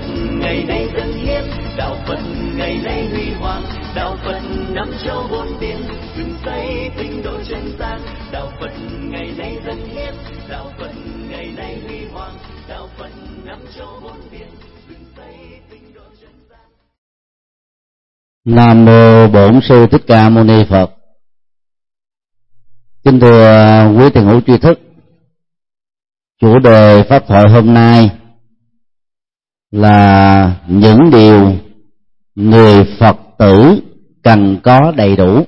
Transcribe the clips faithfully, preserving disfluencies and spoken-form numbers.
ngày nay dân hiến, đạo Phật ngày nay huy hoàng, đạo Phật năm châu bốn biển, dựng xây tinh độ chân gian. Đạo Phật ngày nay dân hiến, đạo Phật ngày nay huy hoàng, đạo Phật năm châu bốn biển, dựng xây tinh độ chân gian. Nam mô Bổn Sư Thích Ca Mâu Ni Phật. Kính thưa quý thiền hữu tri thức, chủ đề pháp thoại hôm nay là những điều người Phật tử cần có đầy đủ.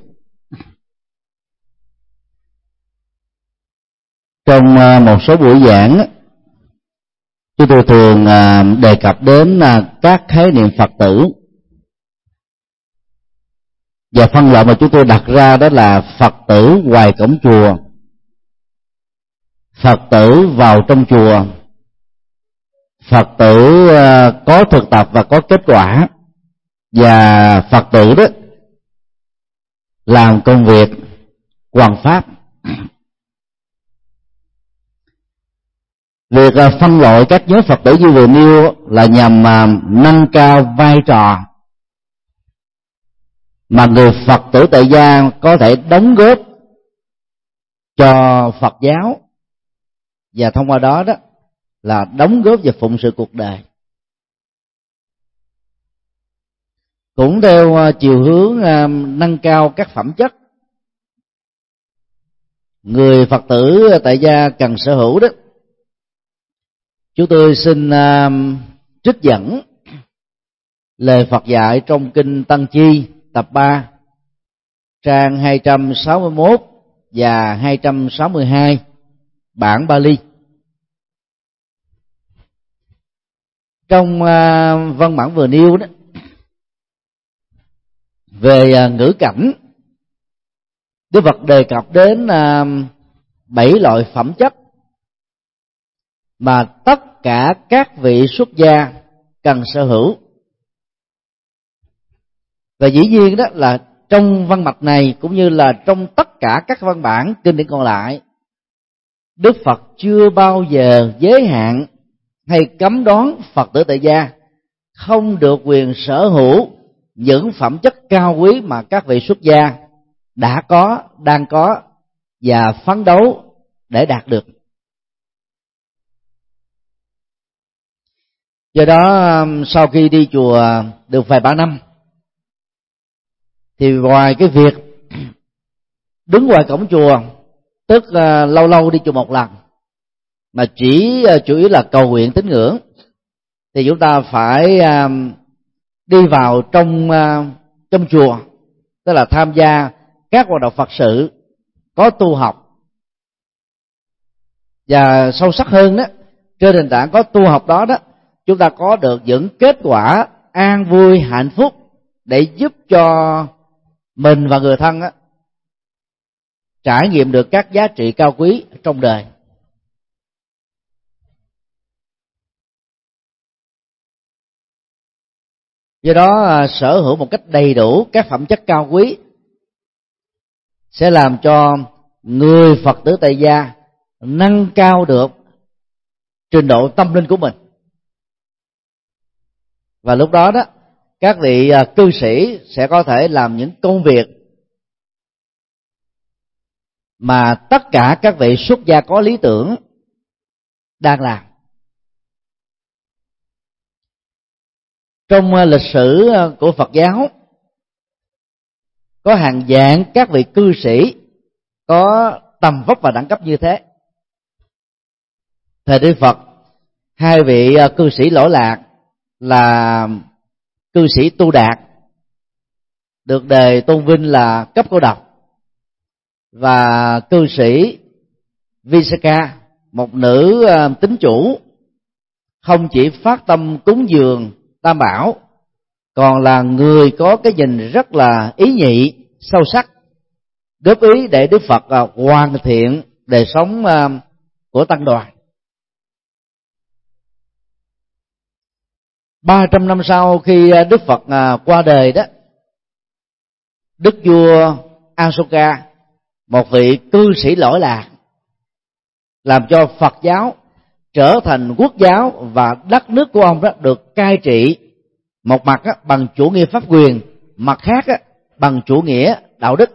Trong một số buổi giảng, chúng tôi thường đề cập đến các khái niệm Phật tử, và phân loại mà chúng tôi đặt ra đó là Phật tử ngoài cổng chùa, Phật tử vào trong chùa, Phật tử có thực tập và có kết quả, và Phật tử đó làm công việc hoằng pháp. Việc phân loại các nhóm Phật tử như vừa nêu là nhằm nâng cao vai trò mà người Phật tử tại gia có thể đóng góp cho Phật giáo, và thông qua đó đó là đóng góp và phụng sự cuộc đời. Cũng theo chiều hướng nâng cao các phẩm chất, người Phật tử tại gia cần sở hữu đó, chúng tôi xin trích dẫn lời Phật dạy trong kinh Tăng Chi tập ba, trang hai trăm sáu mươi mốt và hai trăm sáu mươi hai, bản Bali. Trong uh, văn bản vừa nêu đó, về uh, ngữ cảnh, Đức Phật đề cập đến uh, bảy loại phẩm chất mà tất cả các vị xuất gia cần sở hữu. Và dĩ nhiên đó là trong văn mạch này cũng như là trong tất cả các văn bản kinh điển còn lại, Đức Phật chưa bao giờ giới hạn hay cấm đoán Phật tử tại gia không được quyền sở hữu những phẩm chất cao quý mà các vị xuất gia đã có, đang có và phấn đấu để đạt được. Do đó sau khi đi chùa được vài ba năm, thì ngoài cái việc đứng ngoài cổng chùa, tức uh, lâu lâu đi chùa một lần, mà chỉ uh, chủ yếu là cầu nguyện tín ngưỡng, thì chúng ta phải uh, đi vào trong uh, trong chùa, tức là tham gia các hoạt động Phật sự, có tu học. Và sâu sắc hơn đó, trên nền tảng có tu học đó đó, chúng ta có được những kết quả an vui hạnh phúc để giúp cho mình và người thân á, trải nghiệm được các giá trị cao quý trong đời. Do đó sở hữu một cách đầy đủ các phẩm chất cao quý sẽ làm cho người Phật tử tại gia nâng cao được trình độ tâm linh của mình. Và lúc đó đó, các vị cư sĩ sẽ có thể làm những công việc mà tất cả các vị xuất gia có lý tưởng đang làm. Trong lịch sử của Phật giáo, có hàng vạn các vị cư sĩ có tầm vóc và đẳng cấp như thế. Thời Đức Phật, hai vị cư sĩ lỗi lạc là cư sĩ Tu Đạt, được đề tôn vinh là cấp cô độc, và cư sĩ Visakha, một nữ tín chủ, không chỉ phát tâm cúng dường Tam Bảo, còn là người có cái nhìn rất là ý nhị, sâu sắc, góp ý để Đức Phật hoàn thiện đời sống của tăng đoàn. Ba trăm năm sau khi Đức Phật qua đời đó, Đức vua Asoka, một vị cư sĩ lỗi lạc, làm cho Phật giáo trở thành quốc giáo và đất nước của ông đó được cai trị một mặt á, bằng chủ nghĩa pháp quyền, mặt khác á, bằng chủ nghĩa đạo đức.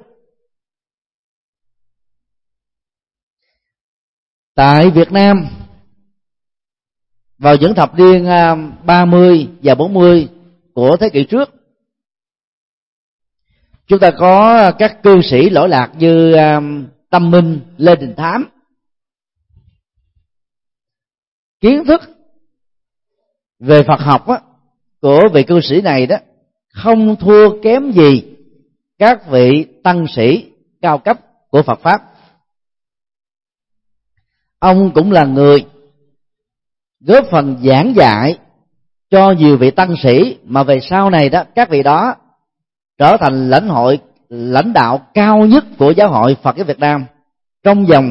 Tại Việt Nam, vào những thập niên ba mươi và bốn mươi của thế kỷ trước, chúng ta có các cư sĩ lỗi lạc như Tâm Minh, Lê Đình Thám. Kiến thức về Phật học á, của vị cư sĩ này đó không thua kém gì các vị tăng sĩ cao cấp của Phật pháp. Ông cũng là người góp phần giảng dạy cho nhiều vị tăng sĩ mà về sau này đó các vị đó trở thành lãnh hội lãnh đạo cao nhất của giáo hội Phật giáo Việt Nam trong vòng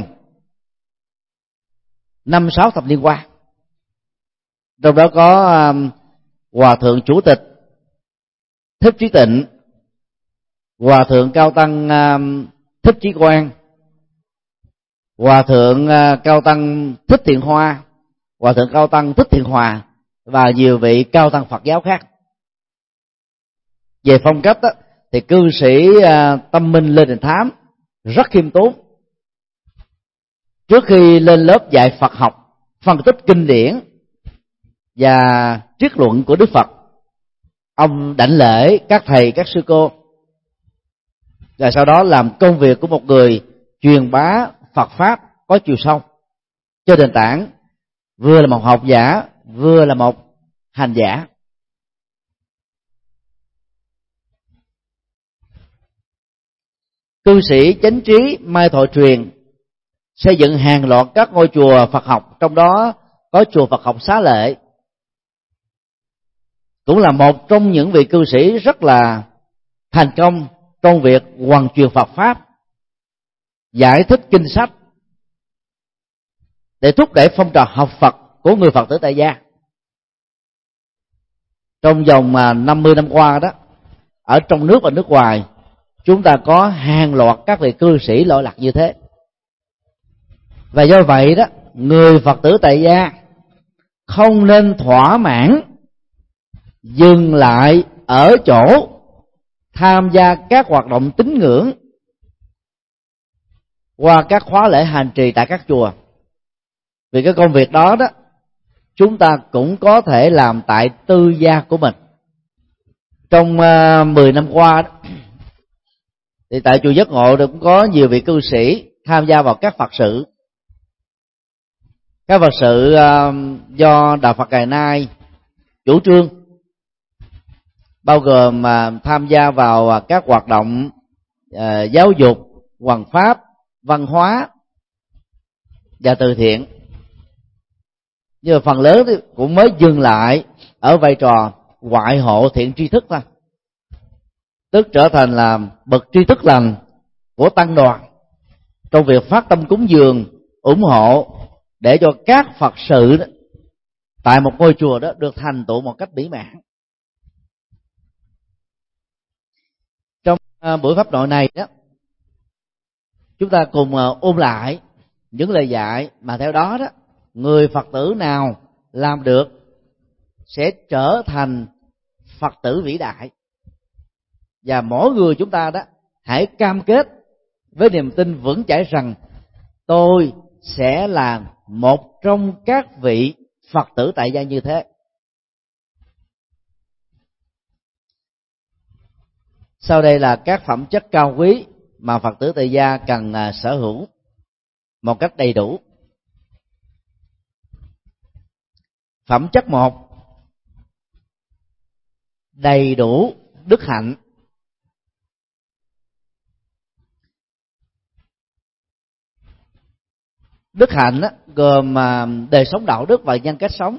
năm sáu thập niên qua. Trong đó có um, Hòa thượng Chủ tịch Thích Trí Tịnh, Hòa thượng Cao tăng um, Thích Trí Quang, Hòa thượng uh, Cao tăng Thích Thiện Hoa, Hòa thượng Cao tăng Thích Thiện Hòa và nhiều vị cao tăng Phật giáo khác. Về phong cách đó, thì cư sĩ uh, Tâm Minh Lê Đình Thám rất khiêm tốn. Trước khi lên lớp dạy Phật học, phân tích kinh điển và triết luận của Đức Phật, ông đảnh lễ các thầy các sư cô, và sau đó làm công việc của một người truyền bá Phật pháp có chiều sâu trên nền tảng vừa là một học giả vừa là một hành giả. Cư sĩ chánh trí Mai Thọ Truyền xây dựng hàng loạt các ngôi chùa Phật học, trong đó có chùa Phật học Xá Lợi, cũng là một trong những vị cư sĩ rất là thành công trong việc hoàn truyền Phật pháp, giải thích kinh sách để thúc đẩy phong trào học Phật của người Phật tử tại gia. Trong vòng năm mươi năm qua đó, ở trong nước và nước ngoài, chúng ta có hàng loạt các vị cư sĩ lỗi lạc như thế. Và do vậy đó, người Phật tử tại gia không nên thỏa mãn dừng lại ở chỗ tham gia các hoạt động tín ngưỡng qua các khóa lễ hành trì tại các chùa. Vì cái công việc đó đó chúng ta cũng có thể làm tại tư gia của mình. Trong uh, mười năm qua đó, thì tại chùa Giác Ngộ cũng có nhiều vị cư sĩ tham gia vào các Phật sự. Các Phật sự uh, do Đạo Phật Ngày Nay chủ trương, bao gồm uh, tham gia vào các hoạt động uh, giáo dục, hoằng pháp, văn hóa và từ thiện. Nhưng mà phần lớn thì cũng mới dừng lại ở vai trò ngoại hộ thiện tri thức thôi, tức trở thành là bậc tri thức lành của tăng đoàn trong việc phát tâm cúng dường, ủng hộ để cho các Phật sự đó, tại một ngôi chùa đó được thành tựu một cách mỹ mãn. Trong uh, buổi pháp nội này đó, chúng ta cùng uh, ôn lại những lời dạy mà theo đó đó người Phật tử nào làm được sẽ trở thành Phật tử vĩ đại. Và mỗi người chúng ta đó hãy cam kết với niềm tin vững chãi rằng tôi sẽ là một trong các vị Phật tử tại gia như thế. Sau đây là các phẩm chất cao quý mà Phật tử tại gia cần sở hữu một cách đầy đủ. Phẩm chất một: đầy đủ đức hạnh. Đức hạnh đó, gồm đời sống đạo đức và nhân cách sống.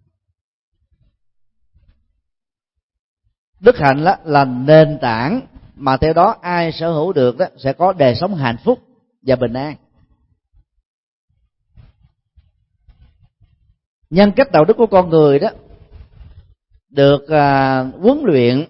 Đức hạnh đó là nền tảng mà theo đó ai sở hữu được đó sẽ có đời sống hạnh phúc và bình an. Nhân cách đạo đức của con người đó được uh, huấn luyện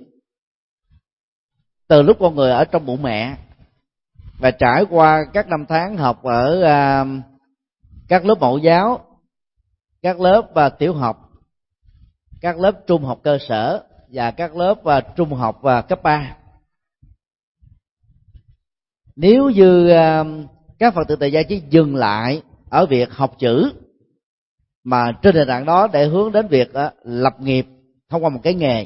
từ lúc con người ở trong bụng mẹ, và trải qua các năm tháng học ở uh, các lớp mẫu giáo, các lớp và tiểu học, các lớp trung học cơ sở và các lớp và trung học và cấp ba. Nếu như các Phật tử tại gia chỉ dừng lại ở việc học chữ, mà trên nền tảng đó để hướng đến việc lập nghiệp thông qua một cái nghề,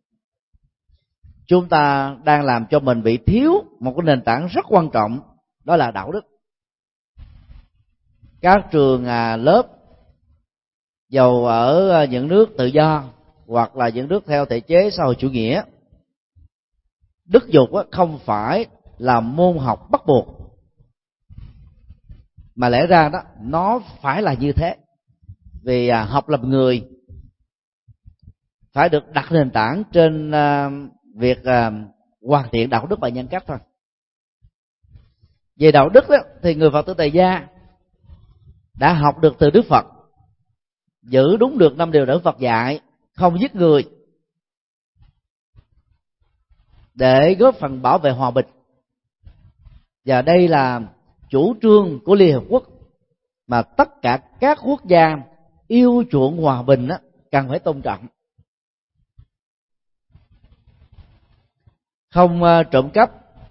chúng ta đang làm cho mình bị thiếu một cái nền tảng rất quan trọng, đó là đạo đức. Các trường lớp dầu ở những nước tự do hoặc là những nước theo thể chế xã hội chủ nghĩa, đức dục không phải là môn học bắt buộc, mà lẽ ra đó nó phải là như thế. Vì học làm người phải được đặt nền tảng trên việc hoàn thiện đạo đức và nhân cách thôi. Về đạo đức đó, thì người Phật tử tại gia đã học được từ Đức Phật, giữ đúng được năm điều Đức Phật dạy, không giết người, để góp phần bảo vệ hòa bình. Và đây là chủ trương của Liên Hợp Quốc mà tất cả các quốc gia yêu chuộng hòa bình đó, cần phải tôn trọng. Không uh, trộm cắp,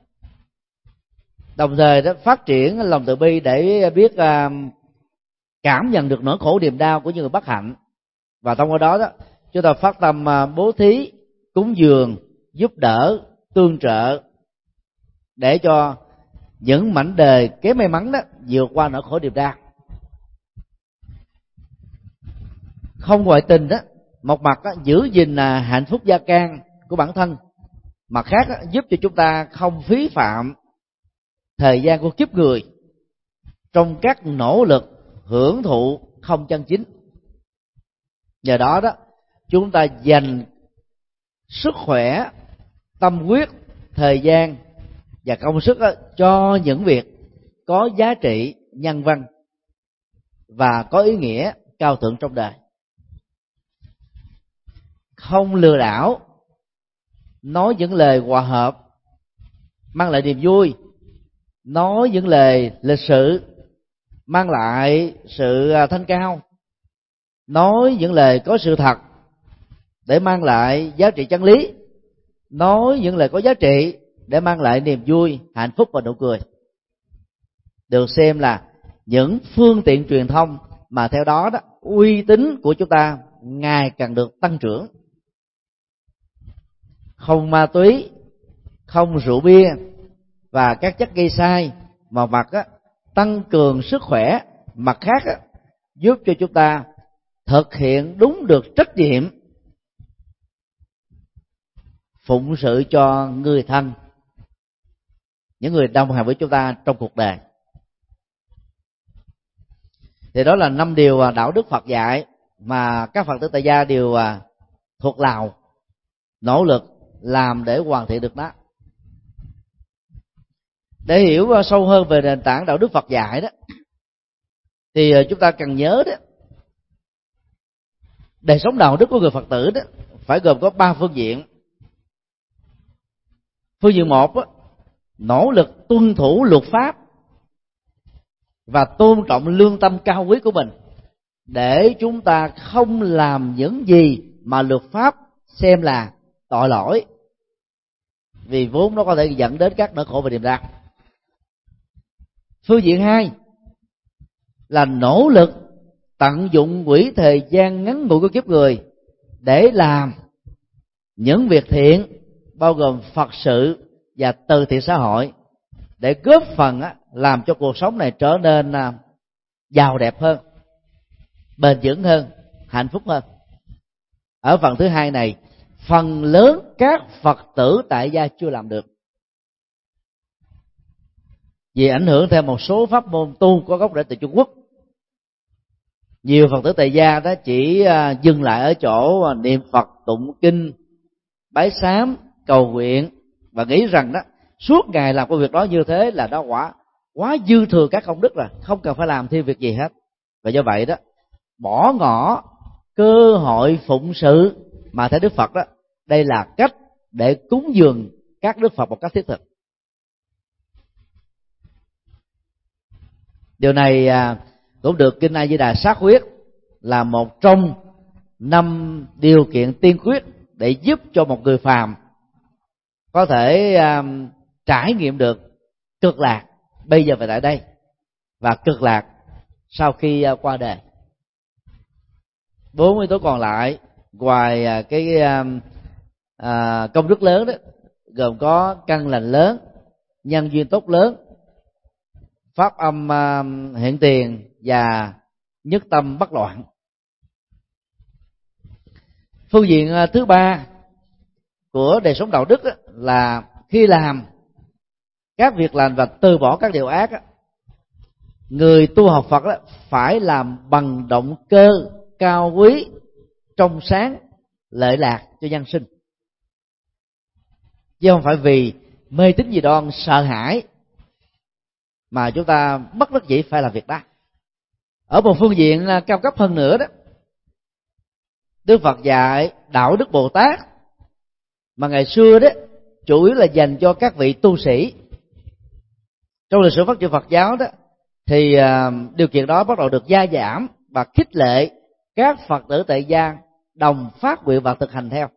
đồng thời đó phát triển lòng từ bi để biết uh, cảm nhận được nỗi khổ niềm đau của những người bất hạnh, và thông qua đó đó chúng ta phát tâm uh, bố thí, cúng dường, giúp đỡ, tương trợ, để cho những mảnh đời kém may mắn đó vượt qua nỗi khổ niềm đau. Không ngoại tình đó, một mặt đó, giữ gìn là hạnh phúc gia can của bản thân, mặt khác đó, giúp cho chúng ta không phí phạm thời gian của kiếp người trong các nỗ lực hưởng thụ không chân chính. Nhờ đó đó chúng ta dành sức khỏe, tâm huyết, thời gian và công sức đó, cho những việc có giá trị nhân văn và có ý nghĩa cao thượng trong đời. Không lừa đảo, nói những lời hòa hợp mang lại niềm vui, nói những lời lịch sự mang lại sự thanh cao, nói những lời có sự thật để mang lại giá trị chân lý, nói những lời có giá trị để mang lại niềm vui, hạnh phúc và nụ cười, được xem là những phương tiện truyền thông mà theo đó đó uy tín của chúng ta ngày càng được tăng trưởng. Không ma túy, không rượu bia và các chất gây sai, mà mặt á, tăng cường sức khỏe, mặt khác á, giúp cho chúng ta thực hiện đúng được trách nhiệm phụng sự cho người thân, những người đồng hành với chúng ta trong cuộc đời. Thì đó là năm điều đạo đức Phật dạy mà các Phật tử tại gia đều thuộc lòng, nỗ lực làm để hoàn thiện được nó. Để hiểu sâu hơn về nền tảng đạo đức Phật dạy đó, thì chúng ta cần nhớ đó, đời sống đạo đức của người Phật tử đó phải gồm có ba phương diện. Phương diện một đó, nỗ lực tuân thủ luật pháp và tôn trọng lương tâm cao quý của mình, để chúng ta không làm những gì mà luật pháp xem là tội lỗi, vì vốn nó có thể dẫn đến các nỗi khổ và niềm đau. Phương diện hai là nỗ lực tận dụng quỹ thời gian ngắn ngủi của kiếp người để làm những việc thiện, bao gồm Phật sự và từ thiện xã hội, để góp phần làm cho cuộc sống này trở nên giàu đẹp hơn, bền vững hơn, hạnh phúc hơn. Ở phần thứ hai này, phần lớn các Phật tử tại gia chưa làm được, vì ảnh hưởng theo một số pháp môn tu có gốc rễ từ Trung Quốc. Nhiều Phật tử tại gia đó chỉ dừng lại ở chỗ niệm Phật, tụng kinh, bái sám, cầu nguyện, và nghĩ rằng đó suốt ngày làm công việc đó như thế là đó quá quá dư thừa các công đức rồi, không cần phải làm thêm việc gì hết. Và do vậy đó, bỏ ngỏ cơ hội phụng sự mà theo Đức Phật đó, đây là cách để cúng dường các Đức Phật một cách thiết thực. Điều này cũng được Kinh A Di Đà xác quyết là một trong năm điều kiện tiên quyết để giúp cho một người phàm có thể um, trải nghiệm được cực lạc bây giờ và tại đây, và cực lạc sau khi uh, qua đời. Bốn yếu tố còn lại ngoài uh, cái uh, uh, công đức lớn đó, gồm có căn lành lớn, nhân duyên tốt lớn, pháp âm uh, hiện tiền và nhất tâm bất loạn. Phương diện uh, thứ ba của đời sống đạo đức đó, là khi làm các việc lành và từ bỏ các điều ác đó, người tu học Phật đó phải làm bằng động cơ cao quý, trong sáng, lợi lạc cho nhân sinh, chứ không phải vì mê tín dị đoan, sợ hãi mà chúng ta bất đắc dĩ phải làm việc đó. Ở một phương diện cao cấp hơn nữa đó, Đức Phật dạy đạo đức Bồ Tát mà ngày xưa đó chủ yếu là dành cho các vị tu sĩ. Trong lịch sử phát triển Phật giáo đó thì uh, điều kiện đó bắt đầu được gia giảm và khích lệ các Phật tử tại gia đồng phát nguyện và thực hành theo.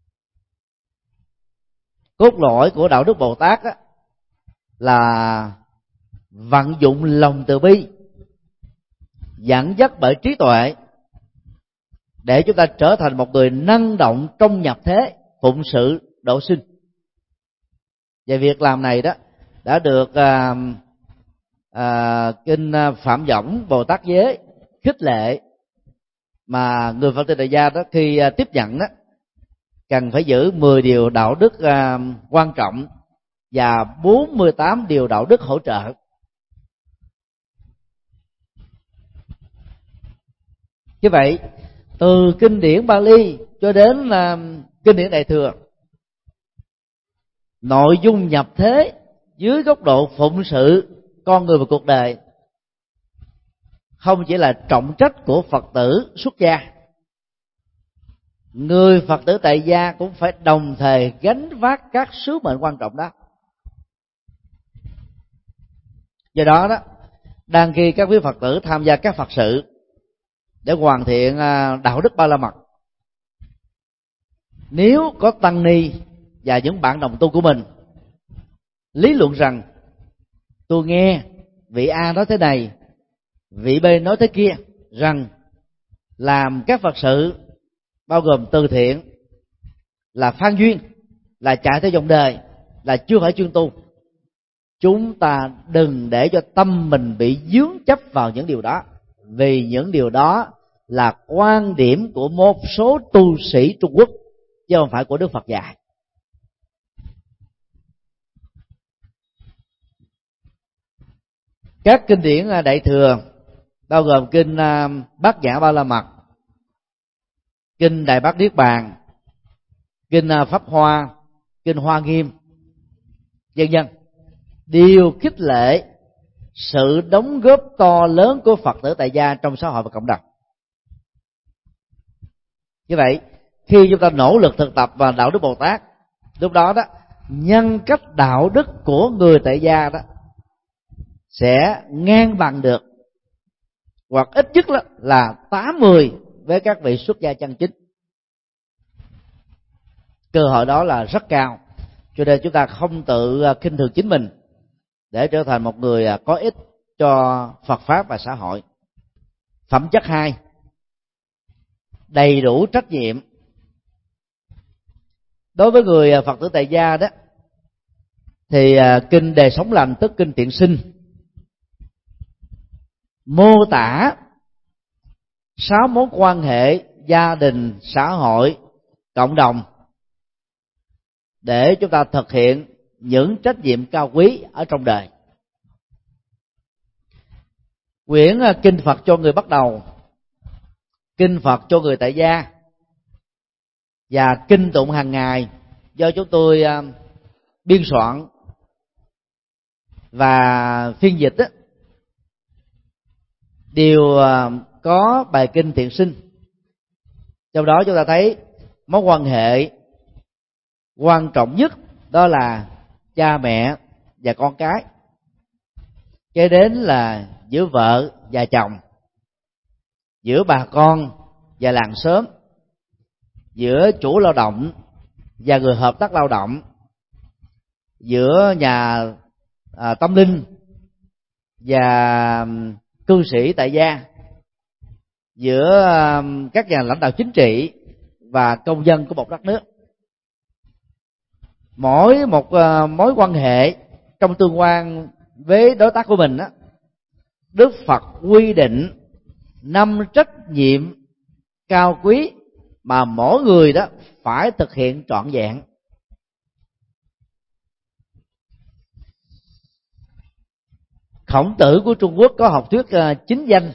Cốt lõi của đạo đức Bồ Tát đó là vận dụng lòng từ bi, dẫn dắt bởi trí tuệ, để chúng ta trở thành một người năng động trong nhập thế, phụng sự độ sinh. Và việc làm này đó đã được à, à, kinh Phạm Võng Bồ Tát Giới khích lệ, mà người Phật tử tại gia đó khi à, tiếp nhận đó cần phải giữ mười điều đạo đức à, quan trọng và bốn mươi tám điều đạo đức hỗ trợ. Như vậy, từ kinh điển Bali cho đến uh, kinh điển Đại Thừa, nội dung nhập thế dưới góc độ phụng sự con người và cuộc đời không chỉ là trọng trách của Phật tử xuất gia, người Phật tử tại gia cũng phải đồng thời gánh vác các sứ mệnh quan trọng đó. Do đó đó, đang khi các quý Phật tử tham gia các Phật sự để hoàn thiện đạo đức ba la mật, nếu có tăng ni và những bạn đồng tu của mình lý luận rằng tôi nghe vị A nói thế này, vị B nói thế kia, rằng làm các Phật sự bao gồm từ thiện là phan duyên, là chạy theo dòng đời, là chưa phải chuyên tu, chúng ta đừng để cho tâm mình bị dướng chấp vào những điều đó, vì những điều đó là quan điểm của một số tu sĩ Trung Quốc chứ không phải của Đức Phật dạy. Các kinh điển Đại Thừa bao gồm kinh Bát Nhã Ba La Mật, kinh Đại Bát Niết Bàn, kinh Pháp Hoa, kinh Hoa Nghiêm, vân vân, đều khích lệ sự đóng góp to lớn của Phật tử tại gia trong xã hội và cộng đồng. Như vậy, khi chúng ta nỗ lực thực tập vào đạo đức Bồ Tát, lúc đó đó nhân cách đạo đức của người tại gia đó sẽ ngang bằng được, hoặc ít nhất là tám mươi với các vị xuất gia chân chính. Cơ hội đó là rất cao, cho nên chúng ta không tự khinh thường chính mình để trở thành một người có ích cho Phật pháp và xã hội. Phẩm chất hai, đầy đủ trách nhiệm. Đối với người Phật tử tại gia đó thì kinh Đề Sống Lành, tức kinh Tiện Sinh, mô tả sáu mối quan hệ gia đình, xã hội, cộng đồng để chúng ta thực hiện những trách nhiệm cao quý ở trong đời. Quyển Kinh Phật cho người bắt đầu, Kinh Phật cho người tại gia và kinh tụng hàng ngày do chúng tôi biên soạn và phiên dịch đó, đều có bài kinh Thiện Sinh. Trong đó chúng ta thấy mối quan hệ quan trọng nhất đó là cha mẹ và con cái, kế đến là giữa vợ và chồng, giữa bà con và làng xóm, giữa chủ lao động và người hợp tác lao động, giữa nhà à, tâm linh và cư sĩ tại gia, giữa à, các nhà lãnh đạo chính trị và công dân của một đất nước. Mỗi một à, mối quan hệ trong tương quan với đối tác của mình á, Đức Phật quy định năm trách nhiệm cao quý mà mỗi người đó phải thực hiện trọn vẹn. Khổng Tử của Trung Quốc có học thuyết uh, chính danh.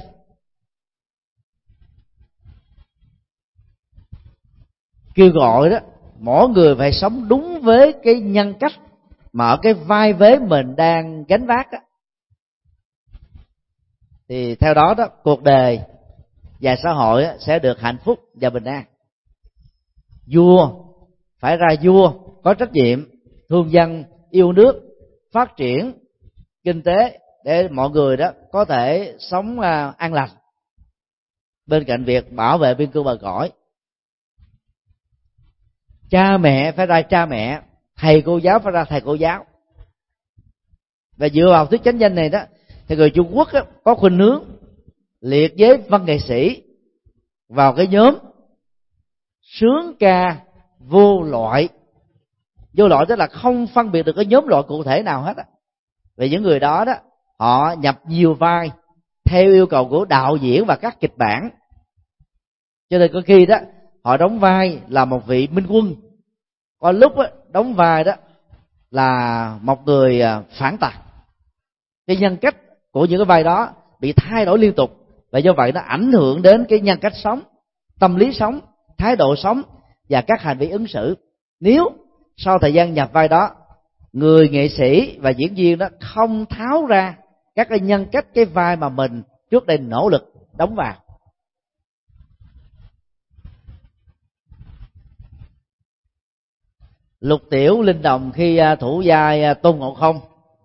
Kêu gọi đó mỗi người phải sống đúng với cái nhân cách mà ở cái vai vế mình đang gánh vác đó. Thì theo đó đó cuộc đời và xã hội đó, sẽ được hạnh phúc và bình an. Vua phải ra vua có trách nhiệm thương dân, yêu nước, phát triển kinh tế để mọi người đó có thể sống uh, an lành, bên cạnh việc bảo vệ biên cương bờ cõi. Cha mẹ phải ra cha mẹ, thầy cô giáo phải ra thầy cô giáo. Và dựa vào thuyết chánh danh này đó thì người Trung Quốc đó, có khuynh hướng liệt với văn nghệ sĩ vào cái nhóm sướng ca vô loại. Vô loại tức là không phân biệt được cái nhóm loại cụ thể nào hết á. Vì những người đó đó họ nhập nhiều vai theo yêu cầu của đạo diễn và các kịch bản, cho nên có khi đó họ đóng vai là một vị minh quân, có lúc đó, đóng vai đó là một người phản tặc. Cái nhân cách của những cái vai đó bị thay đổi liên tục, và do vậy nó ảnh hưởng đến cái nhân cách sống, tâm lý sống, thái độ sống và các hành vi ứng xử. Nếu sau thời gian nhập vai đó, người nghệ sĩ và diễn viên đó không tháo ra các cái nhân cách, cái vai mà mình trước đây nỗ lực đóng vào, Lục Tiểu Linh Đồng khi thủ vai Tôn Ngộ Không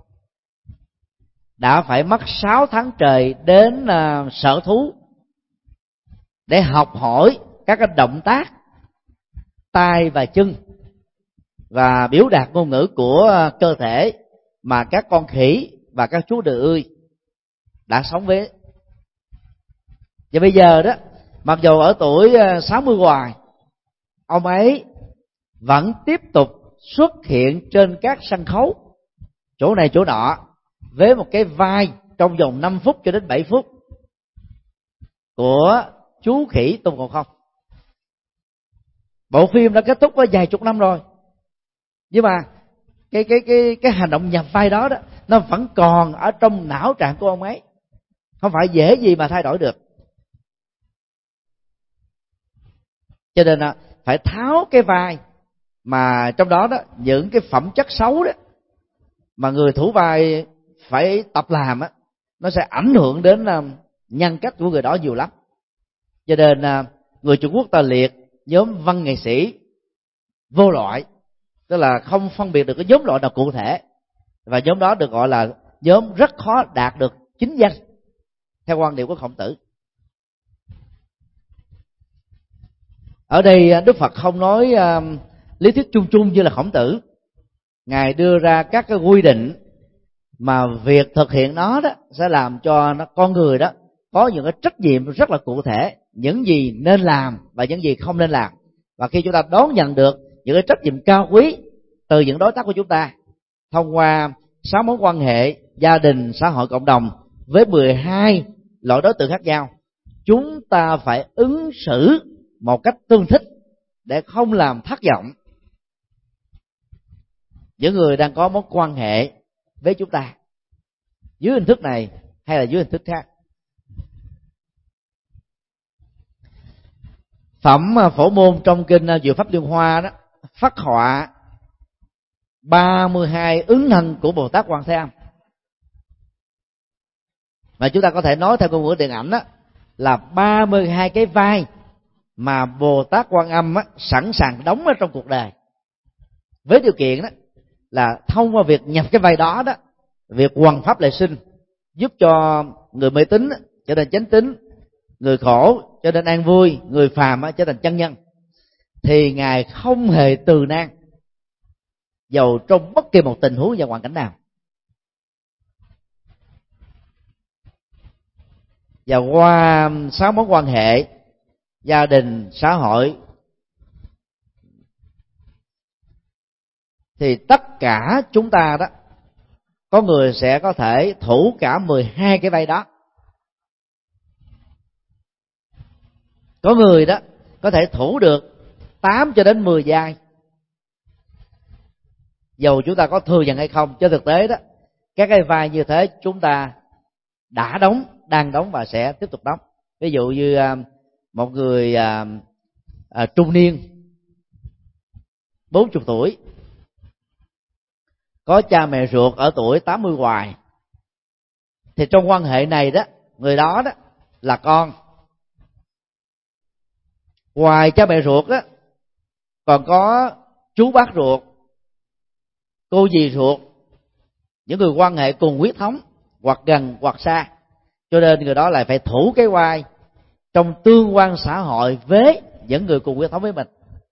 đã phải mất sáu tháng trời đến sở thú để học hỏi các cái động tác tay và chân và biểu đạt ngôn ngữ của cơ thể mà các con khỉ và các chú đười ươi đã sống với. Và bây giờ đó, mặc dù ở tuổi sáu mươi hoài, ông ấy vẫn tiếp tục xuất hiện trên các sân khấu chỗ này chỗ nọ với một cái vai trong vòng năm phút cho đến bảy phút của chú khỉ Tôn Ngộ Không. Bộ phim đã kết thúc có vài chục năm rồi, nhưng mà cái cái cái cái hành động nhập vai đó đó nó vẫn còn ở trong não trạng của ông ấy, không phải dễ gì mà thay đổi được. Cho nên là phải tháo cái vai mà trong đó đó những cái phẩm chất xấu đó mà người thủ vai phải tập làm á, nó sẽ ảnh hưởng đến nhân cách của người đó nhiều lắm. Cho nên người Trung Quốc ta liệt nhóm văn nghệ sĩ vô loại, tức là không phân biệt được cái nhóm loại nào cụ thể, và nhóm đó được gọi là nhóm rất khó đạt được chính danh theo quan điểm của Khổng Tử. Ở đây Đức Phật không nói uh, lý thuyết chung chung như là Khổng Tử. Ngài đưa ra các cái quy định mà việc thực hiện nó đó sẽ làm cho nó, con người đó có những cái trách nhiệm rất là cụ thể, những gì nên làm và những gì không nên làm. Và khi chúng ta đón nhận được những cái trách nhiệm cao quý từ những đối tác của chúng ta thông qua sáu mối quan hệ gia đình, xã hội, cộng đồng với mười hai loại đối tượng khác nhau, chúng ta phải ứng xử một cách tương thích để không làm thất vọng những người đang có mối quan hệ với chúng ta dưới hình thức này hay là dưới hình thức khác. Phẩm Phổ Môn trong kinh Diệu Pháp Liên Hoa đó phác họa ba mươi hai ứng thân của Bồ Tát Quan Thế Âm, mà chúng ta có thể nói theo ngôn ngữ điện ảnh đó là ba mươi hai cái vai mà Bồ Tát Quan Âm á, sẵn sàng đóng ở trong cuộc đời, với điều kiện đó là thông qua việc nhập cái vai đó đó, việc hoằng pháp lệ sinh giúp cho người mê tín trở nên chánh tín, người khổ cho nên an vui, người phàm trở thành chân nhân, thì Ngài không hề từ nan dầu trong bất kỳ một tình huống và hoàn cảnh nào. Và qua sáu mối quan hệ gia đình, xã hội, thì tất cả chúng ta đó, có người sẽ có thể thủ cả mười hai cái vai đó, có người đó có thể thủ được tám cho đến mười vai. Dầu chúng ta có thừa nhận hay không, trên thực tế đó, các cái vai như thế chúng ta đã đóng, đang đóng và sẽ tiếp tục đóng. Ví dụ như một người à, à, trung niên bốn mươi tuổi, có cha mẹ ruột ở tuổi tám mươi hoài, thì trong quan hệ này đó, người đó đó là con. Ngoài cha mẹ ruột đó, còn có chú bác ruột, cô dì ruột, những người quan hệ cùng huyết thống, hoặc gần hoặc xa. Cho nên người đó lại phải thủ cái vai trong tương quan xã hội với những người cùng huyết thống với mình.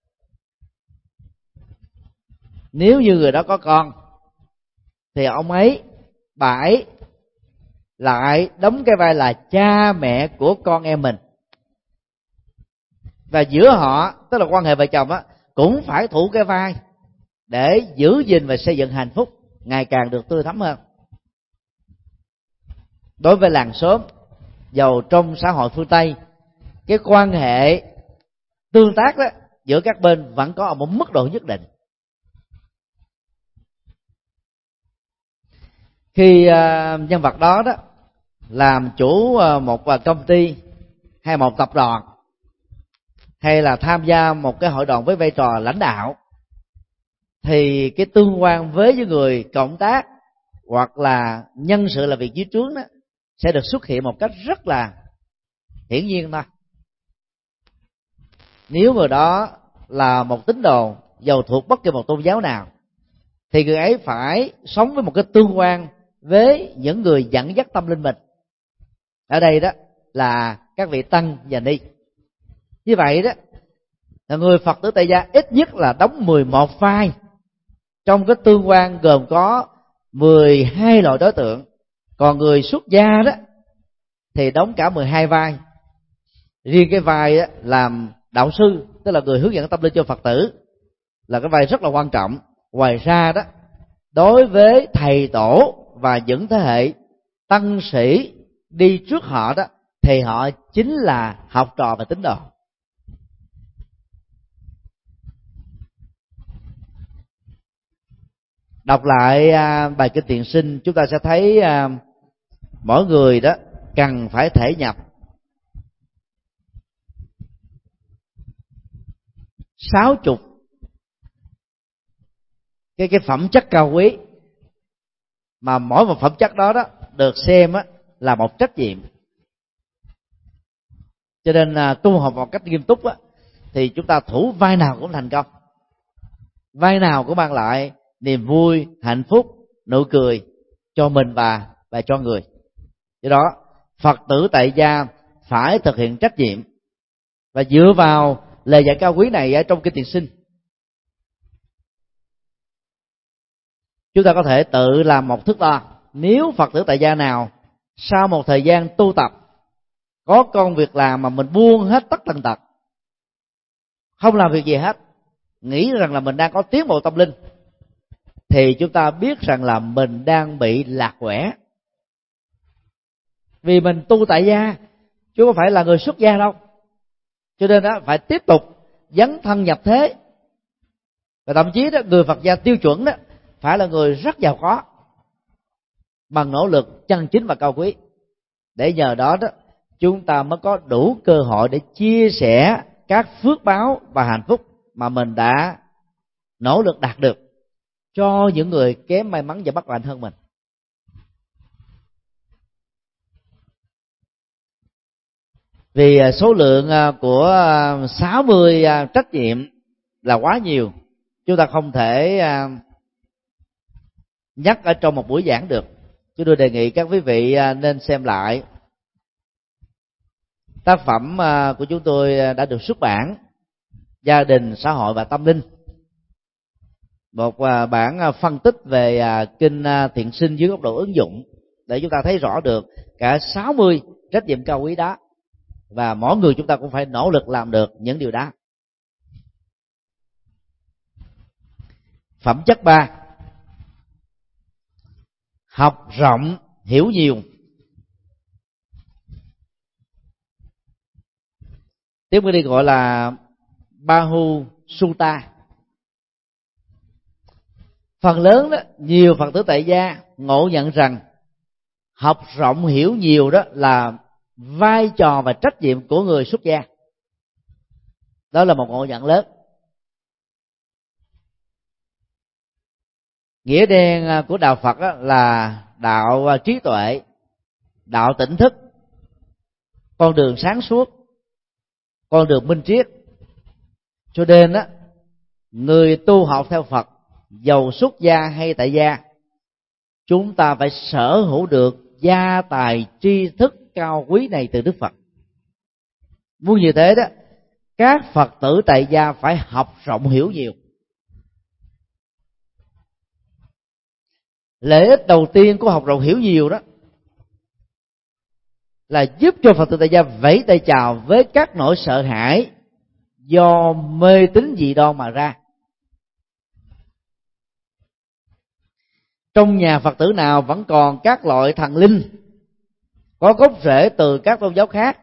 Nếu như người đó có con, thì ông ấy, bà ấy lại đóng cái vai là cha mẹ của con em mình. Và giữa họ, tức là quan hệ vợ chồng á, cũng phải thủ cái vai để giữ gìn và xây dựng hạnh phúc ngày càng được tươi thắm hơn. Đối với làng xóm, dầu trong xã hội phương Tây, cái quan hệ tương tác đó giữa các bên vẫn có ở một mức độ nhất định. Khi uh, nhân vật đó đó làm chủ uh, một uh, công ty hay một tập đoàn, hay là tham gia một cái hội đoàn với vai trò lãnh đạo, thì cái tương quan với những người cộng tác hoặc là nhân sự làm việc dưới trướng đó sẽ được xuất hiện một cách rất là hiển nhiên thôi. Nếu người đó là một tín đồ dầu thuộc bất kỳ một tôn giáo nào, thì người ấy phải sống với một cái tương quan với những người dẫn dắt tâm linh mình. Ở đây đó là các vị tăng và ni. Như vậy đó, là người Phật tử tại gia ít nhất là đóng mười một vai trong cái tương quan gồm có mười hai loại đối tượng. Còn người xuất gia đó thì đóng cả mười hai vai. Riêng cái vai đó, làm đạo sư, tức là người hướng dẫn tâm linh cho Phật tử, là cái vai rất là quan trọng. Ngoài ra đó, đối với thầy tổ và những thế hệ tăng sĩ đi trước họ đó, thì họ chính là học trò và tín đồ. Đọc lại à, bài kinh Tiền Sinh, chúng ta sẽ thấy à, mỗi người đó cần phải thể nhập sáu chục cái cái phẩm chất cao quý, mà mỗi một phẩm chất đó đó được xem á, là một trách nhiệm. Cho nên à, tu học một cách nghiêm túc á, thì chúng ta thủ vai nào cũng thành công, vai nào cũng mang lại niềm vui, hạnh phúc, nụ cười cho mình và và cho người. Do đó Phật tử tại gia phải thực hiện trách nhiệm, và dựa vào lời dạy cao quý này ở trong kinh Tiền Sinh, chúng ta có thể tự làm một thước đo. Nếu Phật tử tại gia nào sau một thời gian tu tập có công việc làm mà mình buông hết tất tần tật, không làm việc gì hết, nghĩ rằng là mình đang có tiến bộ tâm linh, thì chúng ta biết rằng là mình đang bị lạc quẻ. Vì mình tu tại gia chứ không phải là người xuất gia đâu. Cho nên đó phải tiếp tục dấn thân nhập thế. Và thậm chí đó, người Phật gia tiêu chuẩn đó phải là người rất giàu có, bằng nỗ lực chân chính và cao quý. Để nhờ đó đó chúng ta mới có đủ cơ hội để chia sẻ các phước báo và hạnh phúc mà mình đã nỗ lực đạt được cho những người kém may mắn và bất hạnh hơn mình. Vì số lượng của sáu mươi trách nhiệm là quá nhiều, chúng ta không thể nhắc ở trong một buổi giảng được. Chúng tôi đề nghị các quý vị nên xem lại Tác phẩm của chúng tôi đã được xuất bản Gia đình, Xã hội và Tâm linh, một bản phân tích về kinh Thiện Sinh dưới góc độ ứng dụng, để chúng ta thấy rõ được cả sáu mươi trách nhiệm cao quý đó, và mỗi người chúng ta cũng phải nỗ lực làm được những điều đó. Phẩm chất ba: học rộng hiểu nhiều. Tiếng Bali gọi là Bahu Sutta. Phần lớn đó, nhiều Phật tử tại gia ngộ nhận rằng học rộng hiểu nhiều đó là vai trò và trách nhiệm của người xuất gia. Đó là một ngộ nhận lớn. Nghĩa đen của đạo Phật đó là đạo trí tuệ, đạo tỉnh thức, con đường sáng suốt, con đường minh triết. Cho nên đó, người tu học theo Phật, dầu xuất gia hay tại gia, chúng ta phải sở hữu được gia tài tri thức cao quý này từ Đức Phật. Muốn như thế đó, các Phật tử tại gia phải học rộng hiểu nhiều. Lợi ích đầu tiên của học rộng hiểu nhiều đó là giúp cho Phật tử tại gia vẫy tay chào với các nỗi sợ hãi do mê tín dị đoan mà ra. Trong nhà Phật tử nào vẫn còn các loại thần linh có gốc rễ từ các tôn giáo khác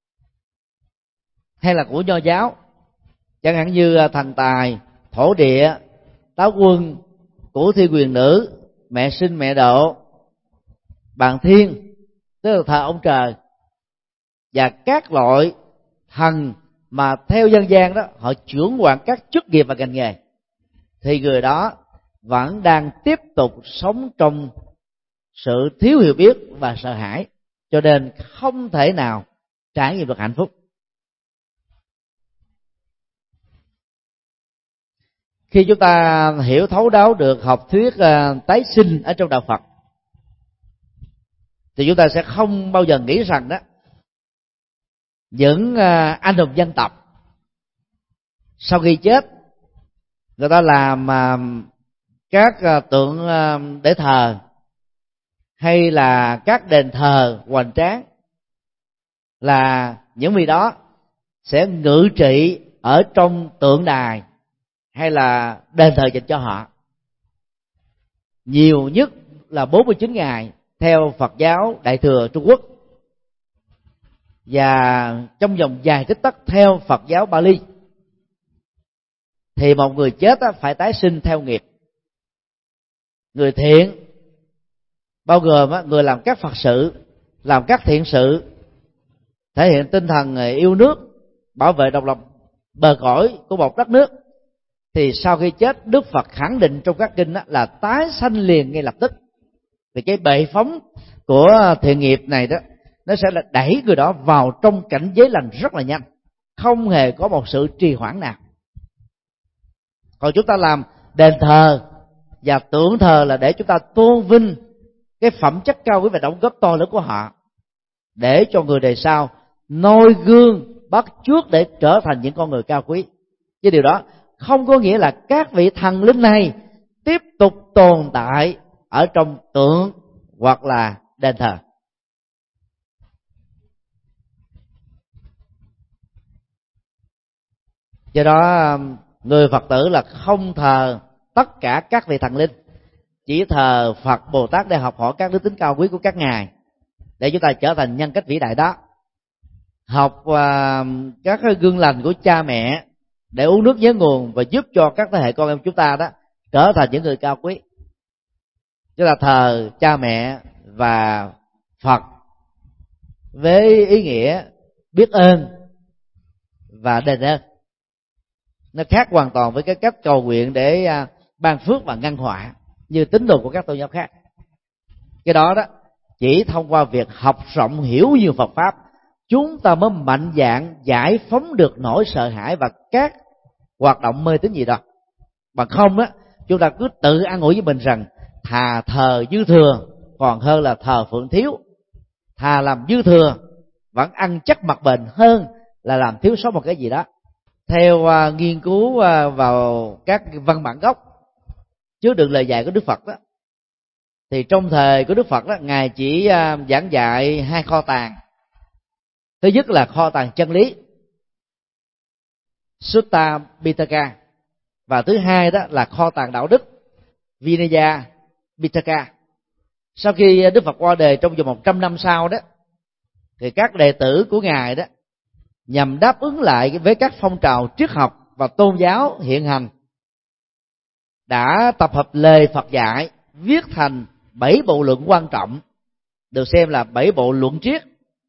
hay là của Nho giáo, chẳng hạn như thần tài, thổ địa, táo quân, cửu thiên quyền nữ, mẹ sinh mẹ độ, bàn thiên, tức là thờ ông trời, và các loại thần mà theo dân gian đó họ chuyển quản các chức nghiệp và ngành nghề, thì người đó vẫn đang tiếp tục sống trong sự thiếu hiểu biết và sợ hãi, cho nên không thể nào trải nghiệm được hạnh phúc. Khi chúng ta hiểu thấu đáo được học thuyết uh, tái sinh ở trong đạo Phật, thì chúng ta sẽ không bao giờ nghĩ rằng đó những uh, anh hùng dân tộc sau khi chết người ta làm uh, các uh, tượng uh, để thờ, hay là các đền thờ hoành tráng, là những vị đó sẽ ngự trị ở trong tượng đài hay là đền thờ dành cho họ, nhiều nhất là bốn mươi chín ngày theo Phật giáo Đại thừa Trung Quốc, và trong vòng vài tích tắc theo Phật giáo Bali. Thì một người chết phải tái sinh theo nghiệp. Người thiện bao gồm người làm các Phật sự, làm các thiện sự, thể hiện tinh thần yêu nước, bảo vệ độc lập bờ cõi của một đất nước, thì sau khi chết, Đức Phật khẳng định trong các kinh là tái sanh liền ngay lập tức. Thì cái bệ phóng của thiện nghiệp này đó, nó sẽ là đẩy người đó vào trong cảnh giới lành rất là nhanh, không hề có một sự trì hoãn nào. Còn chúng ta làm đền thờ và tượng thờ là để chúng ta tôn vinh cái phẩm chất cao quý và đóng góp to lớn của họ, để cho người đời sau noi gương bắt chước để trở thành những con người cao quý. Chứ điều đó không có nghĩa là các vị thần linh này tiếp tục tồn tại ở trong tượng hoặc là đền thờ. Do đó người Phật tử là không thờ tất cả các vị thần linh, chỉ thờ Phật Bồ Tát để học hỏi các đức tính cao quý của các ngài, để chúng ta trở thành nhân cách vĩ đại đó. Học uh, các gương lành của cha mẹ để uống nước nhớ nguồn, và giúp cho các thế hệ con em chúng ta đó trở thành những người cao quý. Chúng ta thờ cha mẹ và Phật với ý nghĩa biết ơn và đền ơn. Nó khác hoàn toàn với cái cách cầu nguyện để uh, ban phước và ngăn họa như tín đồ của các tôn giáo khác. Cái đó đó chỉ thông qua việc học rộng hiểu nhiều Phật pháp, chúng ta mới mạnh dạn giải phóng được nỗi sợ hãi và các hoạt động mê tín gì đó. Bằng không á, chúng ta cứ tự an ủi với mình rằng thà thờ dư thừa còn hơn là thờ phượng thiếu, thà làm dư thừa vẫn ăn chắc mặt bền hơn là làm thiếu sót một cái gì đó. Theo uh, nghiên cứu uh, vào các văn bản gốc chứa đựng lời dạy của Đức Phật đó, thì trong thời của Đức Phật đó, Ngài chỉ uh, giảng dạy hai kho tàng. Thứ nhất là kho tàng chân lý, Sutta Pitaka, và thứ hai đó là kho tàng đạo đức, Vinaya Pitaka. Sau khi Đức Phật qua đời trong vòng một trăm năm sau đó, thì các đệ tử của Ngài đó, nhằm đáp ứng lại với các phong trào triết học và tôn giáo hiện hành, đã tập hợp lời Phật dạy viết thành bảy bộ luận quan trọng, được xem là bảy bộ luận triết,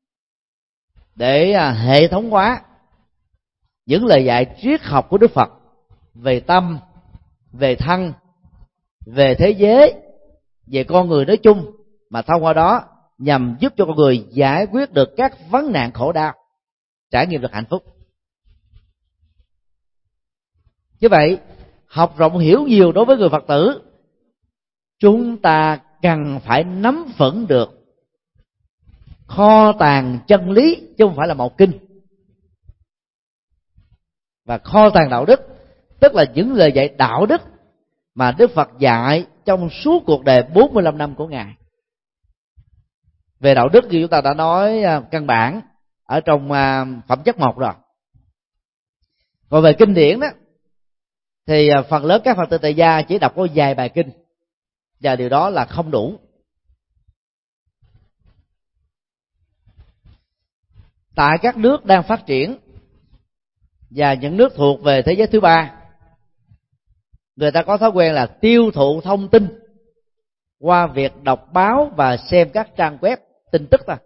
để hệ thống hóa những lời dạy triết học của Đức Phật về tâm, về thân, về thế giới, về con người nói chung, mà thông qua đó nhằm giúp cho con người giải quyết được các vấn nạn khổ đau, trải nghiệm được hạnh phúc. Như vậy, học rộng hiểu nhiều đối với người Phật tử, chúng ta cần phải nắm vững được kho tàng chân lý, chứ không phải là một kinh. Và kho tàng đạo đức, tức là những lời dạy đạo đức mà Đức Phật dạy trong suốt cuộc đời bốn mươi lăm năm của Ngài. Về đạo đức thì chúng ta đã nói căn bản ở trong phẩm chất một rồi. Còn về kinh điển đó, thì phần lớn các Phật tử tại gia chỉ đọc có vài bài kinh, và điều đó là không đủ. Tại các nước đang phát triển và những nước thuộc về thế giới thứ ba, người ta có thói quen là tiêu thụ thông tin qua việc đọc báo và xem các trang web tin tức thôi.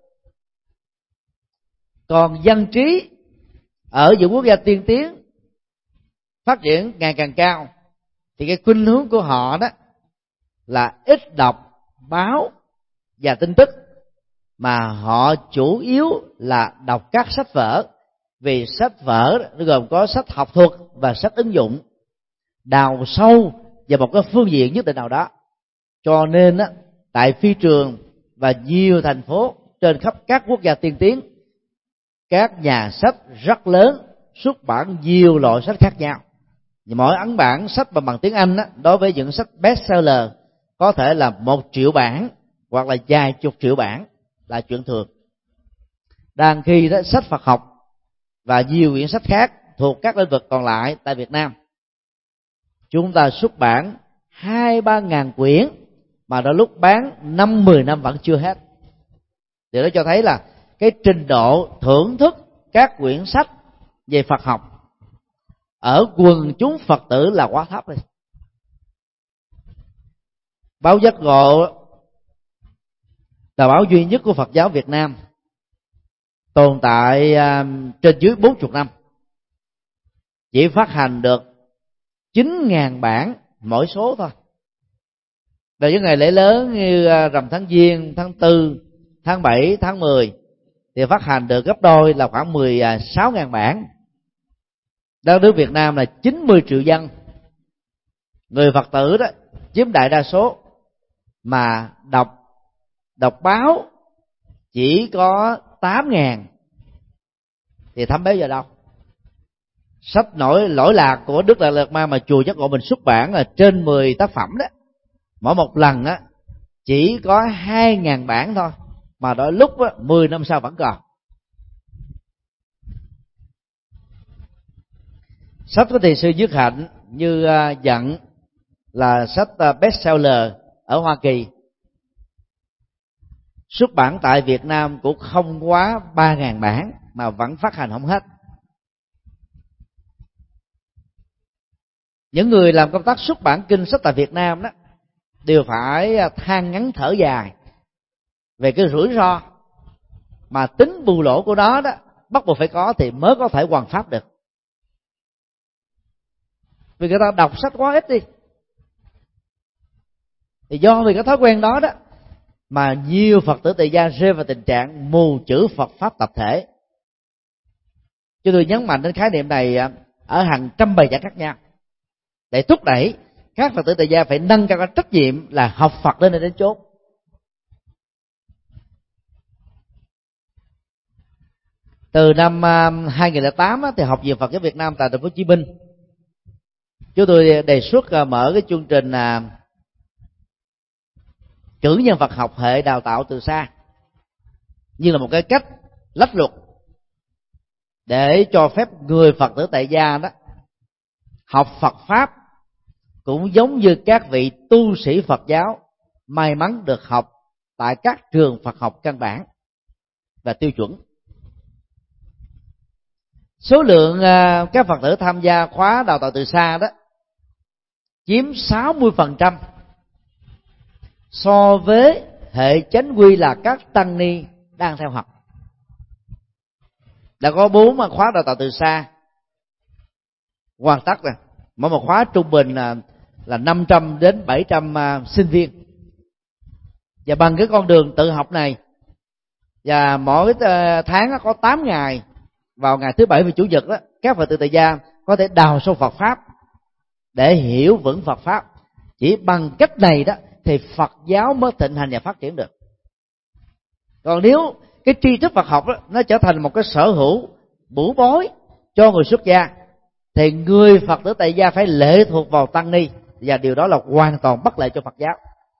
Còn dân trí ở những quốc gia tiên tiến phát triển ngày càng cao, thì cái khuynh hướng của họ đó là ít đọc báo và tin tức, mà họ chủ yếu là đọc các sách vở. Vì sách vở nó gồm có sách học thuật và sách ứng dụng, đào sâu vào một cái phương diện nhất định nào đó. Cho nên á, tại phi trường và nhiều thành phố trên khắp các quốc gia tiên tiến, các nhà sách rất lớn xuất bản nhiều loại sách khác nhau. Mỗi ấn bản sách bằng bằng tiếng Anh á, đối với những sách bestseller có thể là một triệu bản hoặc là vài chục triệu bản là chuyện thường. Đang khi đó, sách Phật học và nhiều quyển sách khác thuộc các lĩnh vực còn lại tại Việt Nam, chúng ta xuất bản hai ba ngàn quyển mà đôi lúc bán năm mười năm vẫn chưa hết. Điều đó cho thấy là cái trình độ thưởng thức các quyển sách về Phật học ở quần chúng Phật tử là quá thấp rồi. Báo Giác Ngộ là báo duy nhất của Phật giáo Việt Nam, tồn tại trên dưới bốn mươi năm, chỉ phát hành được chín ngàn bản mỗi số thôi. Về những ngày lễ lớn như rằm tháng Giêng, tháng Tư, tháng Bảy, tháng Mười thì phát hành được gấp đôi, là khoảng mười sáu ngàn bản. Đất nước Việt Nam là chín mươi triệu dân, người Phật tử đó chiếm đại đa số, mà đọc đọc báo chỉ có tám ngàn thì thấm béo vào đâu. Sách nổi lỗi lạc của Đức Đại Lạt Ma mà chùa Giác Ngộ mình xuất bản là trên mười tác phẩm đó, mỗi một lần á chỉ có hai ngàn bản thôi, mà đôi lúc á mười năm sau vẫn còn. Sách của thiền sư Nhất Hạnh như uh, dặn là sách uh, bestseller ở Hoa Kỳ, xuất bản tại Việt Nam cũng không quá ba ngàn bản mà vẫn phát hành không hết. Những người làm công tác xuất bản kinh sách tại Việt Nam đó đều phải than ngắn thở dài về cái rủi ro mà tính bù lỗ của nó đó bắt buộc phải có thì mới có thể hoàn pháp được. Vì người ta đọc sách quá ít đi, thì do vì cái thói quen đó đó mà nhiều Phật tử tại gia rơi vào tình trạng mù chữ Phật pháp tập thể. Cho tôi nhấn mạnh đến khái niệm này ở hàng trăm bài giảng khác nhau, để thúc đẩy các Phật tử tại gia phải nâng cao cái trách nhiệm là học Phật lên đến chốt. Từ năm hai nghìn lẻ tám thì Học viện Phật giáo Việt Nam tại thành phố Hồ Chí Minh, chúng tôi đề xuất mở cái chương trình cử nhân Phật học hệ đào tạo từ xa như là một cái cách lách luật để cho phép người Phật tử tại gia đó học Phật pháp cũng giống như các vị tu sĩ Phật giáo may mắn được học tại các trường Phật học căn bản và tiêu chuẩn. Số lượng các Phật tử tham gia khóa đào tạo từ xa đó chiếm sáu mươi phần trăm so với hệ chánh quy là các tăng ni đang theo học. Đã có bốn khóa đào tạo từ xa hoàn tất rồi, mỗi một khóa trung bình là, là năm trăm đến bảy trăm sinh viên. Và bằng cái con đường tự học này, và mỗi tháng có tám ngày, vào ngày thứ bảy và chủ nhật đó, các Phật tử tại gia có thể đào sâu Phật pháp để hiểu vững Phật pháp. Chỉ bằng cách này đó thì Phật giáo mới thịnh hành và phát triển được. Còn nếu cái tri thức Phật học đó, nó trở thành một cái sở hữu bủ bối cho người xuất gia, thì người Phật tử tại gia phải lệ thuộc vào tăng ni, và điều đó là hoàn toàn bất lợi cho Phật giáo.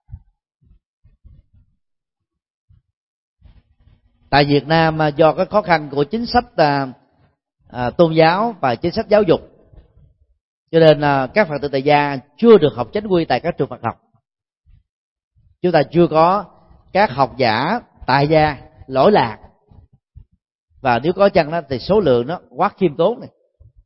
Tại Việt Nam, do cái khó khăn của chính sách à, à, tôn giáo và chính sách giáo dục, cho nên à, các Phật tử tại gia chưa được học chánh quy tại các trường Phật học. Chúng ta chưa có các học giả tại gia lỗi lạc, và nếu có chăng đó thì số lượng nó quá khiêm tốn này.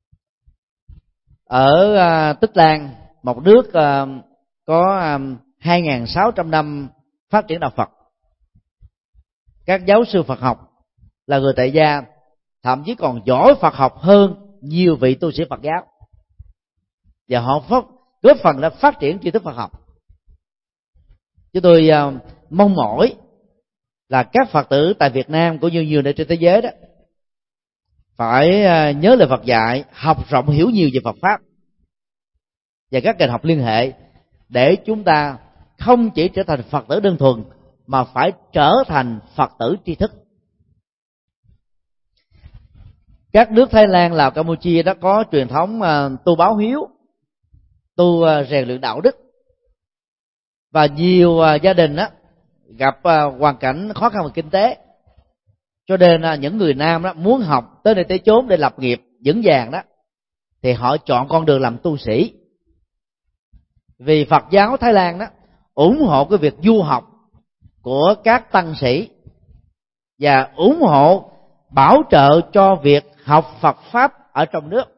Ở à, Tích Lan, một nước à, có à, hai nghìn sáu trăm năm phát triển đạo Phật, các giáo sư Phật học là người tại gia thậm chí còn giỏi Phật học hơn nhiều vị tu sĩ Phật giáo, và họ góp phần là phát triển tri thức Phật học. Chúng tôi uh, mong mỏi là các Phật tử tại Việt Nam cũng như nhiều nơi trên thế giới đó phải uh, nhớ lời Phật dạy, học rộng hiểu nhiều về Phật pháp và các ngành học liên hệ, để chúng ta không chỉ trở thành Phật tử đơn thuần mà phải trở thành Phật tử tri thức. Các nước Thái Lan, Lào, Campuchia đã có truyền thống uh, tu báo hiếu, tu uh, rèn luyện đạo đức, và nhiều uh, gia đình á, gặp uh, hoàn cảnh khó khăn về kinh tế, cho nên uh, những người nam đó muốn học tới nơi tới chốn để lập nghiệp vững vàng đó, thì họ chọn con đường làm tu sĩ. Vì Phật giáo Thái Lan đó ủng hộ cái việc du học của các tăng sĩ và ủng hộ bảo trợ cho việc học Phật pháp ở trong nước.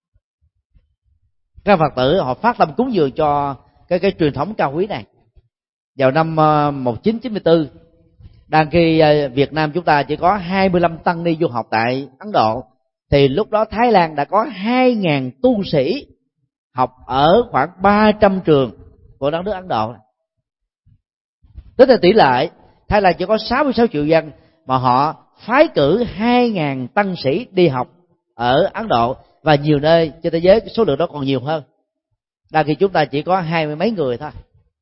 Các Phật tử họ phát tâm cúng dường cho cái cái truyền thống cao quý này. Vào năm một nghìn chín trăm chín mươi tư, đang khi Việt Nam chúng ta chỉ có hai mươi lăm tăng ni du học tại Ấn Độ, thì lúc đó Thái Lan đã có hai nghìn tu sĩ học ở khoảng ba trăm trường của đất nước Ấn Độ. Tính theo tỷ lệ, Thái Lan chỉ có sáu mươi sáu triệu dân mà họ phái cử hai nghìn tăng sĩ đi học ở Ấn Độ, và nhiều nơi trên thế giới số lượng đó còn nhiều hơn. Đang khi chúng ta chỉ có hai mươi mấy người thôi.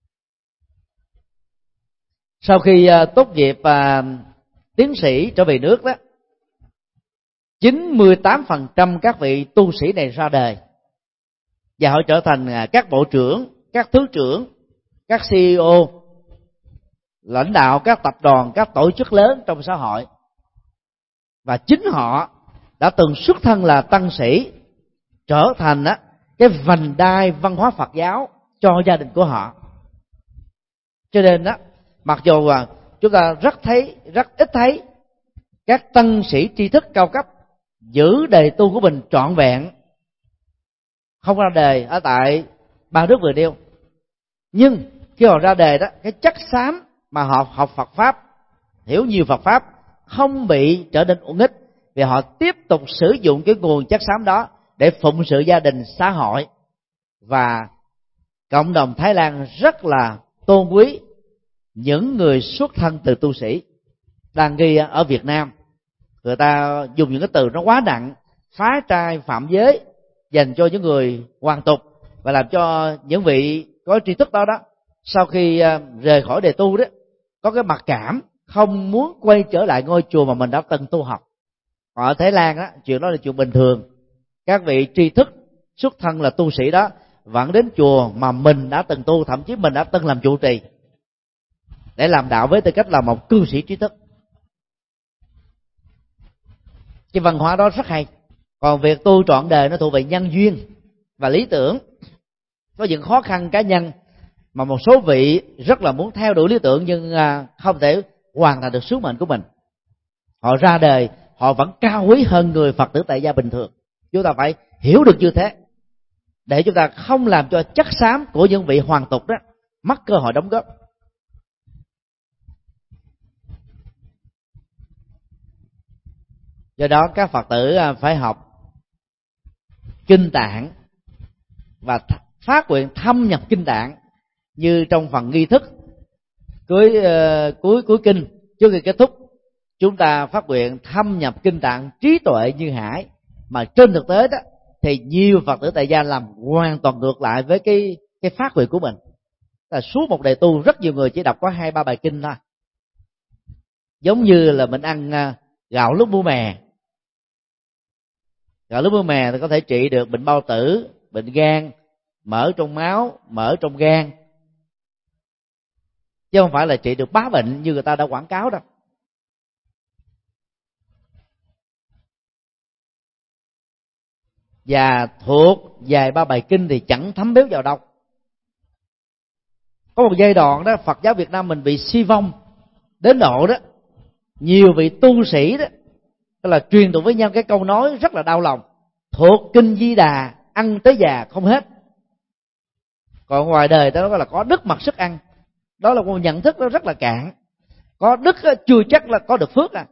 Sau khi tốt nghiệp uh, tiến sĩ trở về nước đó, chín mươi tám phần trăm các vị tu sĩ này ra đời, và họ trở thành các bộ trưởng, các thứ trưởng, các xê e ô, lãnh đạo các tập đoàn, các tổ chức lớn trong xã hội. Và chính họ đã từng xuất thân là tăng sĩ, trở thành á, cái vành đai văn hóa Phật giáo cho gia đình của họ. Cho nên á, mặc dù à, chúng ta rất thấy rất ít thấy các tăng sĩ tri thức cao cấp giữ đề tu của mình trọn vẹn, không ra đề ở tại ba nước vừa nêu, nhưng khi họ ra đề đó, cái chất xám mà họ học Phật pháp, hiểu nhiều Phật pháp, không bị trở nên uổng ích, vì họ tiếp tục sử dụng cái nguồn chất xám đó để phụng sự gia đình, xã hội, và cộng đồng Thái Lan rất là tôn quý những người xuất thân từ tu sĩ. Đang ghi ở Việt Nam, người ta dùng những cái từ nó quá nặng, phá trai phạm giới dành cho những người hoàn tục, và làm cho những vị có tri thức đó đó sau khi rời khỏi đề tu đó có cái mặc cảm không muốn quay trở lại ngôi chùa mà mình đã từng tu học. Còn ở Thái Lan đó, chuyện đó là chuyện bình thường. Các vị tri thức xuất thân là tu sĩ đó vẫn đến chùa mà mình đã từng tu, thậm chí mình đã từng làm trụ trì, để làm đạo với tư cách là một cư sĩ trí thức. Cái văn hóa đó rất hay. Còn việc tu trọn đời nó thuộc về nhân duyên và lý tưởng. Có những khó khăn cá nhân mà một số vị rất là muốn theo đuổi lý tưởng nhưng không thể hoàn thành được sứ mệnh của mình. Họ ra đời, họ vẫn cao quý hơn người Phật tử tại gia bình thường. Chúng ta phải hiểu được như thế, để chúng ta không làm cho chất xám của những vị hoàng tục đó mất cơ hội đóng góp. Do đó các Phật tử phải học kinh tạng và phát nguyện thâm nhập kinh tạng, như trong phần nghi thức cuối uh, cuối cuối kinh trước khi kết thúc, chúng ta phát nguyện thâm nhập kinh tạng trí tuệ như hải. Mà trên thực tế đó thì nhiều Phật tử tại gia làm hoàn toàn ngược lại với cái cái phát nguyện của mình. Là suốt một đời tu, rất nhiều người chỉ đọc có hai ba bài kinh thôi, giống như là mình ăn uh, gạo lúc mua mè. Gạo lúc mua mè thì có thể trị được bệnh bao tử, bệnh gan, mỡ trong máu, mỡ trong gan, chứ không phải là trị được bá bệnh như người ta đã quảng cáo đâu. Và thuộc vài ba bài kinh thì chẳng thấm béo vào đâu. Có một giai đoạn đó Phật giáo Việt Nam mình bị suy vong đến độ đó nhiều vị tu sĩ đó tức là truyền tụng với nhau cái câu nói rất là đau lòng: thuộc kinh Di Đà ăn tới già không hết. Còn ngoài đời đó là có đức mặc sức ăn. Đó là một nhận thức nó rất là cạn. Có đức chưa chắc là có được phước à.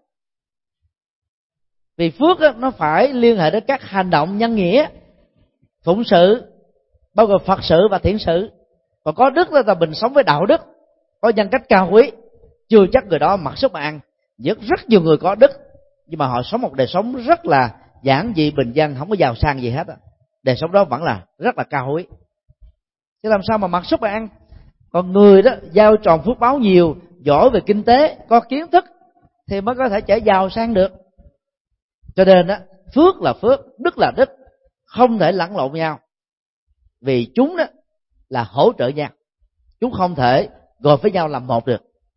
Vì phước nó phải liên hệ đến các hành động nhân nghĩa, phụng sự, bao gồm Phật sự và thiện sự. Còn có đức là mình sống với đạo đức, có nhân cách cao quý, chưa chắc người đó mặc sức mà ăn. Rất rất nhiều người có đức nhưng mà họ sống một đời sống rất là giản dị bình dân, không có giàu sang gì hết. Đời sống đó vẫn là rất là cao quý, chứ làm sao mà mặc sức mà ăn. Còn người đó gieo tròn phước báo nhiều, giỏi về kinh tế, có kiến thức thì mới có thể trở giàu sang được. Cho nên đó, phước là phước, đức là đức, không thể lẫn lộn nhau. Vì chúng đó là hỗ trợ nhau, chúng không thể gộp với nhau làm một được.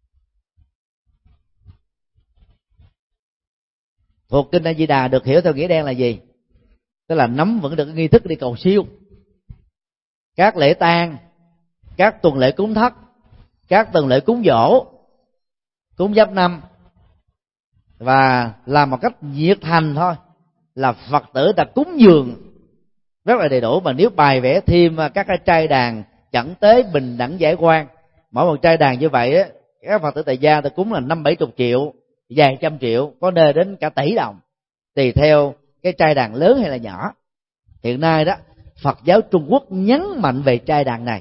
Thuộc kinh A Di Đà được hiểu theo nghĩa đen là gì? Tức là nắm vững được cái nghi thức đi cầu siêu, các lễ tang, các tuần lễ cúng thất, các tuần lễ cúng giỗ, cúng giáp năm, và làm một cách nhiệt thành thôi là Phật tử ta cúng dường rất là đầy đủ. Mà nếu bài vẽ thêm các cái trai đàn chẩn tế bình đẳng giải quan, mỗi một trai đàn như vậy á, các Phật tử tại gia ta cúng là năm bảy chục triệu, vài trăm triệu, có nơi đến cả tỷ đồng, tùy theo cái trai đàn lớn hay là nhỏ. Hiện nay đó Phật giáo Trung Quốc nhấn mạnh về trai đàn này,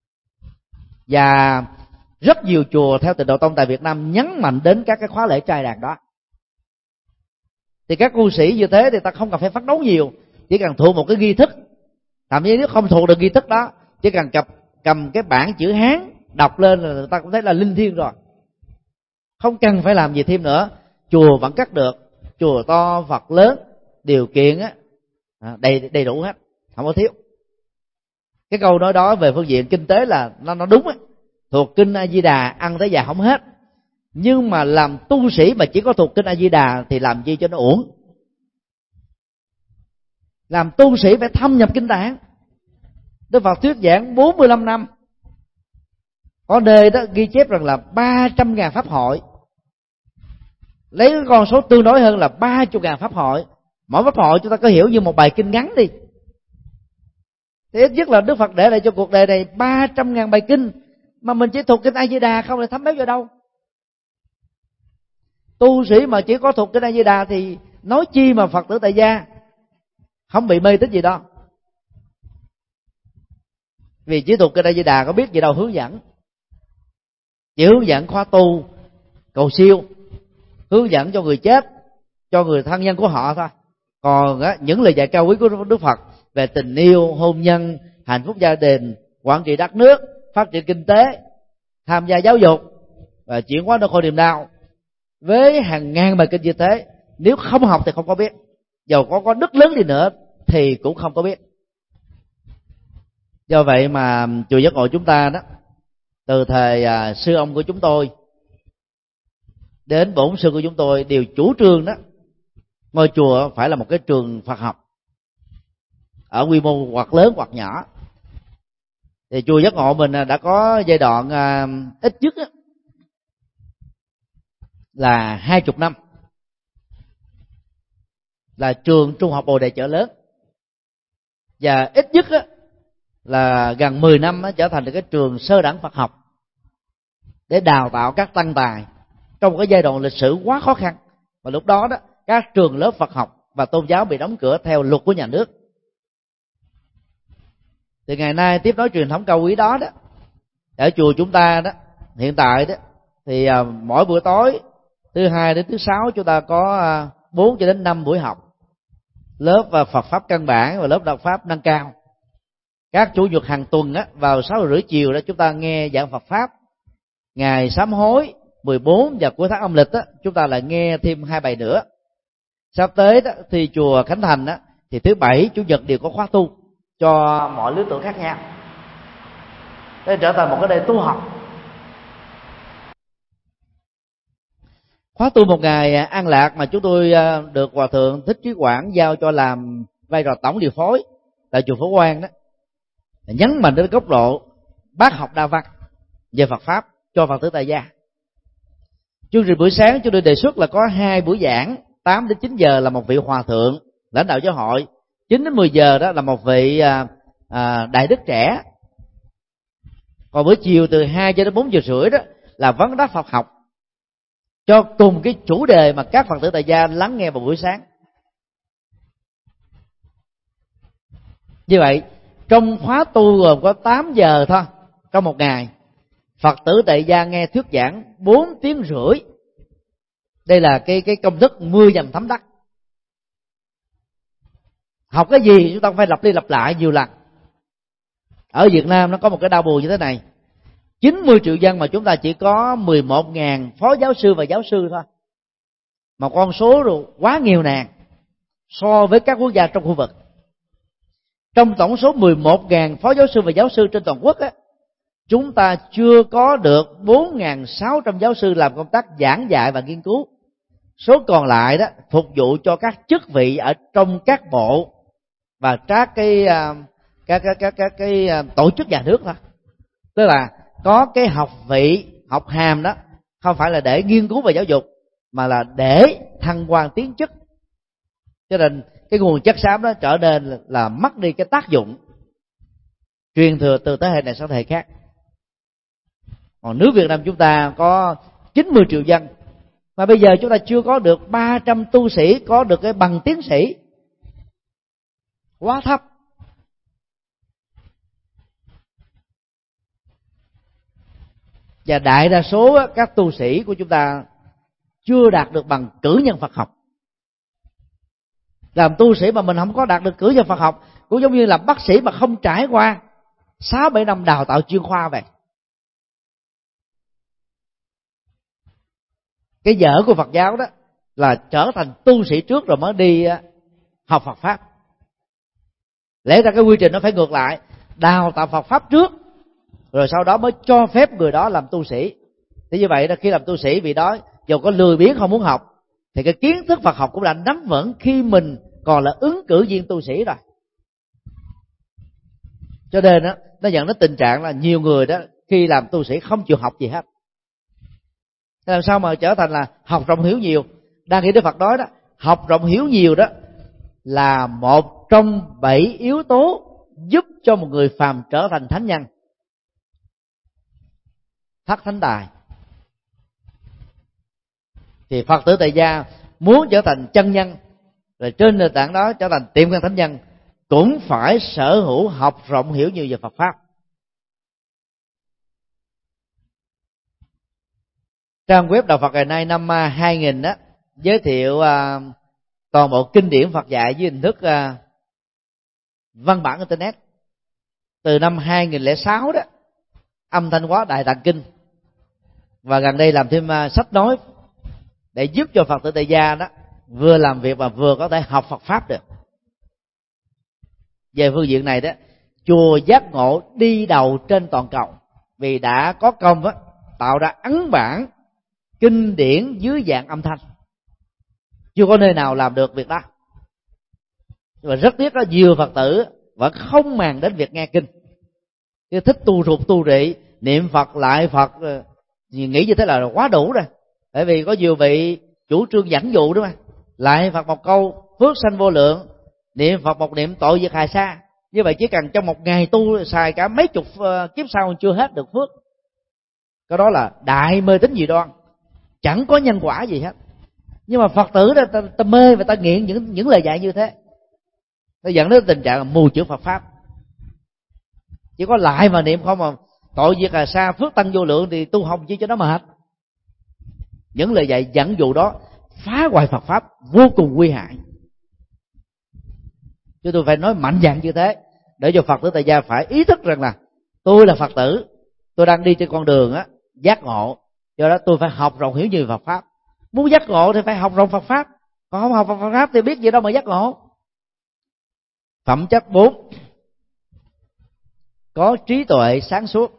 và rất nhiều chùa theo Tịnh Độ Tông tại Việt Nam nhấn mạnh đến các cái khóa lễ trai đàn đó. Thì các cư sĩ như thế thì ta không cần phải phấn đấu nhiều, chỉ cần thuộc một cái nghi thức. Thậm chí nếu không thuộc được nghi thức đó, chỉ cần cầm, cầm cái bảng chữ Hán đọc lên là người ta cũng thấy là linh thiêng rồi, không cần phải làm gì thêm nữa. Chùa vẫn cắt được, chùa to Phật lớn, điều kiện á đầy đầy đủ hết, không có thiếu. Cái câu nói đó về phương diện kinh tế là nó nó đúng á. Thuộc kinh A Di Đà ăn tới già không hết. Nhưng mà làm tu sĩ mà chỉ có thuộc kinh A Di Đà thì làm gì cho nó uổng. Làm tu sĩ phải thâm nhập kinh tạng. Đức Phật thuyết giảng bốn mươi lăm năm, có nơi đó ghi chép rằng là ba trăm ngàn pháp hội, lấy cái con số tương đối hơn là ba mươi ngàn pháp hội. Mỗi pháp hội chúng ta có hiểu như một bài kinh ngắn đi, thì ít nhất là Đức Phật để lại cho cuộc đời này ba trăm ngàn bài kinh, mà mình chỉ thuộc kinh A Di Đà không, thì thấm béo vào đâu. Tu sĩ mà chỉ có thuộc kinh A Di Đà thì nói chi mà Phật tử tại gia không bị mê tín gì đó. Vì chỉ thuộc kinh A Di Đà có biết gì đâu hướng dẫn, chỉ hướng dẫn khóa tu, cầu siêu, hướng dẫn cho người chết, cho người thân nhân của họ thôi. Còn á, những lời dạy cao quý của Đức Phật về tình yêu, hôn nhân, hạnh phúc gia đình, quản trị đất nước, phát triển kinh tế, tham gia giáo dục và chuyển hóa nỗi khổ niềm đau, với hàng ngàn bài kinh như thế, nếu không học thì không có biết, dầu có có đức lớn đi nữa thì cũng không có biết. Do vậy mà chùa Giác Ngộ chúng ta đó, từ thời à, sư ông của chúng tôi đến bổn sư của chúng tôi đều chủ trương đó, ngôi chùa phải là một cái trường Phật học ở quy mô hoặc lớn hoặc nhỏ. Thì chùa Giác Ngộ mình đã có giai đoạn à, ít nhất á, là hai chục năm là trường trung học Bồ Đề Chợ Lớn, và ít nhất á, là gần mười năm á, trở thành được cái trường sơ đẳng Phật học để đào tạo các tăng tài trong một cái giai đoạn lịch sử quá khó khăn. Và lúc đó đó, các trường lớp Phật học và tôn giáo bị đóng cửa theo luật của nhà nước. Thì ngày nay tiếp nối truyền thống cao quý đó đó, ở chùa chúng ta đó hiện tại đó thì à, mỗi buổi tối thứ hai đến thứ sáu chúng ta có à, bốn cho đến năm buổi học, lớp và Phật pháp căn bản và lớp đạo pháp nâng cao. Các chủ nhật hàng tuần á, vào sáu giờ rưỡi chiều đó chúng ta nghe giảng Phật pháp. Ngày sám hối mười bốn và cuối tháng âm lịch á, chúng ta lại nghe thêm hai bài nữa. Sắp tới đó thì chùa Khánh Thành á, thì thứ bảy chủ nhật đều có khóa tu cho mọi lứa tuổi khác nhau, để trở thành một cái nơi tu học. Khóa tu một ngày an lạc mà chúng tôi được Hòa thượng Thích Trí Quảng giao cho làm vai trò tổng điều phối tại chùa Phổ Quang đó, nhấn mạnh đến góc độ bác học đa văn về Phật pháp cho Phật tử tại gia. Chương trình buổi sáng chúng tôi đề xuất là có hai buổi giảng, tám đến chín giờ là một vị hòa thượng lãnh đạo giáo hội, chín đến mười giờ đó là một vị à, à, đại đức trẻ. Còn buổi chiều từ hai cho đến bốn giờ rưỡi đó là vấn đáp Phật học, cho cùng cái chủ đề mà các Phật tử tại gia lắng nghe vào buổi sáng. Như vậy trong khóa tu gồm có tám giờ thôi trong một ngày, Phật tử tại gia nghe thuyết giảng bốn tiếng rưỡi. Đây là cái cái công thức mưa dầm thấm đắc. Học cái gì chúng ta phải lặp đi lặp lại nhiều lần. Ở Việt Nam nó có một cái đau buồn như thế này: chín mươi triệu dân mà chúng ta chỉ có mười một nghìn phó giáo sư và giáo sư thôi, mà con số rồi quá nghèo nàn so với các quốc gia trong khu vực. Trong tổng số mười một nghìn phó giáo sư và giáo sư trên toàn quốc á, chúng ta chưa có được bốn nghìn sáu trăm giáo sư làm công tác giảng dạy và nghiên cứu. Số còn lại đó phục vụ cho các chức vị ở trong các bộ và các cái các các các các cái tổ chức nhà nước thôi. Tức là có cái học vị, học hàm đó không phải là để nghiên cứu về giáo dục, mà là để thăng quan tiến chức. Cho nên cái nguồn chất xám đó trở nên là mất đi cái tác dụng truyền thừa từ thế hệ này sang thế hệ khác. Còn nước Việt Nam chúng ta có chín mươi triệu dân, mà bây giờ chúng ta chưa có được ba trăm tu sĩ có được cái bằng tiến sĩ, quá thấp. Và đại đa số các tu sĩ của chúng ta chưa đạt được bằng cử nhân Phật học. Làm tu sĩ mà mình không có đạt được cử nhân Phật học cũng giống như là bác sĩ mà không trải qua sáu bảy năm đào tạo chuyên khoa vậy. Cái dở của Phật giáo đó là trở thành tu sĩ trước rồi mới đi học Phật pháp. Lẽ ra cái quy trình nó phải ngược lại, đào tạo Phật pháp trước rồi sau đó mới cho phép người đó làm tu sĩ. Thế như vậy đó, khi làm tu sĩ vì đó dù có lười biếng không muốn học thì cái kiến thức Phật học cũng đã nắm vững khi mình còn là ứng cử viên tu sĩ rồi. Cho nên đó, nó dẫn đến tình trạng là nhiều người đó khi làm tu sĩ không chịu học gì hết. Thế làm sao mà trở thành là học rộng hiểu nhiều? Đang nghĩ Đức Phật nói đó, học rộng hiểu nhiều đó là một trong bảy yếu tố giúp cho một người phàm trở thành thánh nhân, thất thánh tài. Thì Phật tử tại gia muốn trở thành chân nhân, rồi trên nền tảng đó trở thành tiệm cận thánh nhân, cũng phải sở hữu học rộng hiểu nhiều về Phật pháp. Trang web Đạo Phật ngày nay năm hai nghìn đó giới thiệu uh, toàn bộ kinh điển Phật dạy với hình thức uh, văn bản internet. Từ năm hai nghìn lẻ sáu đó âm thanh hóa Đại Tạng Kinh, và gần đây làm thêm uh, sách nói để giúp cho Phật tử tại gia đó vừa làm việc và vừa có thể học Phật pháp được. Về phương diện này đó, chùa Giác Ngộ đi đầu trên toàn cầu, vì đã có công đó, tạo ra ấn bản kinh điển dưới dạng âm thanh. Chưa có nơi nào làm được việc đó. Nhưng mà rất tiếc có nhiều Phật tử vẫn không màng đến việc nghe kinh, cứ thích tu rụt tu rị, niệm Phật lại Phật, nghĩ như thế là quá đủ rồi. Bởi vì có nhiều vị chủ trương dẫn dụ đó mà, lại Phật một câu phước sanh vô lượng, niệm Phật một niệm tội diệt hà sa. Như vậy chỉ cần trong một ngày tu xài cả mấy chục uh, kiếp sau chưa hết được phước. Cái đó là đại mê tín dị đoan, chẳng có nhân quả gì hết. Nhưng mà Phật tử đó, ta, ta mê và ta nghiện những những lời dạy như thế, nó dẫn đến tình trạng là mù chữ Phật pháp. Chỉ có lại mà niệm không, mà tội diệt hà sa, phước tăng vô lượng thì tu không chi cho nó mệt. Những lời dạy dẫn dụ đó phá hoại Phật pháp, vô cùng nguy hại. Chứ tôi phải nói mạnh dạn như thế, để cho Phật tử tại gia phải ý thức rằng là tôi là Phật tử, tôi đang đi trên con đường á giác ngộ, do đó tôi phải học rộng hiểu nhiều Phật pháp. Muốn giác ngộ thì phải học rộng Phật pháp, còn không học Phật pháp thì biết gì đâu mà giác ngộ. Phẩm chất bốn, có trí tuệ sáng suốt.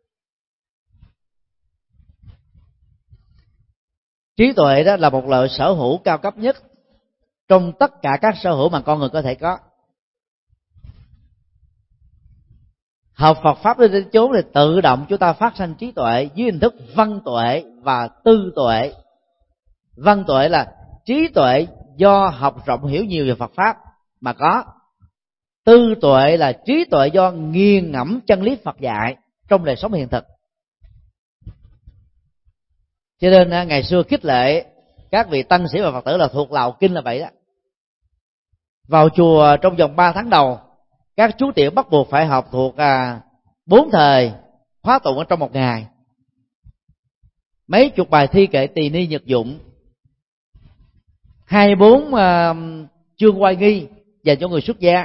Trí tuệ đó là một loại sở hữu cao cấp nhất trong tất cả các sở hữu mà con người có thể có. Học Phật pháp đến chốn thì tự động chúng ta phát sinh trí tuệ dưới hình thức văn tuệ và tư tuệ. Văn tuệ là trí tuệ do học rộng hiểu nhiều về Phật pháp mà có. Tư tuệ là trí tuệ do nghiền ngẫm chân lý Phật dạy trong đời sống hiện thực. Cho nên ngày xưa khích lệ các vị tăng sĩ và Phật tử là thuộc lào kinh là vậy đó. Vào chùa trong vòng ba tháng đầu, các chú tiểu bắt buộc phải học thuộc à, bốn thời khóa tụng ở trong một ngày, mấy chục bài thi kệ tỳ ni nhật dụng, hai bốn à, chương oai nghi dành cho người xuất gia.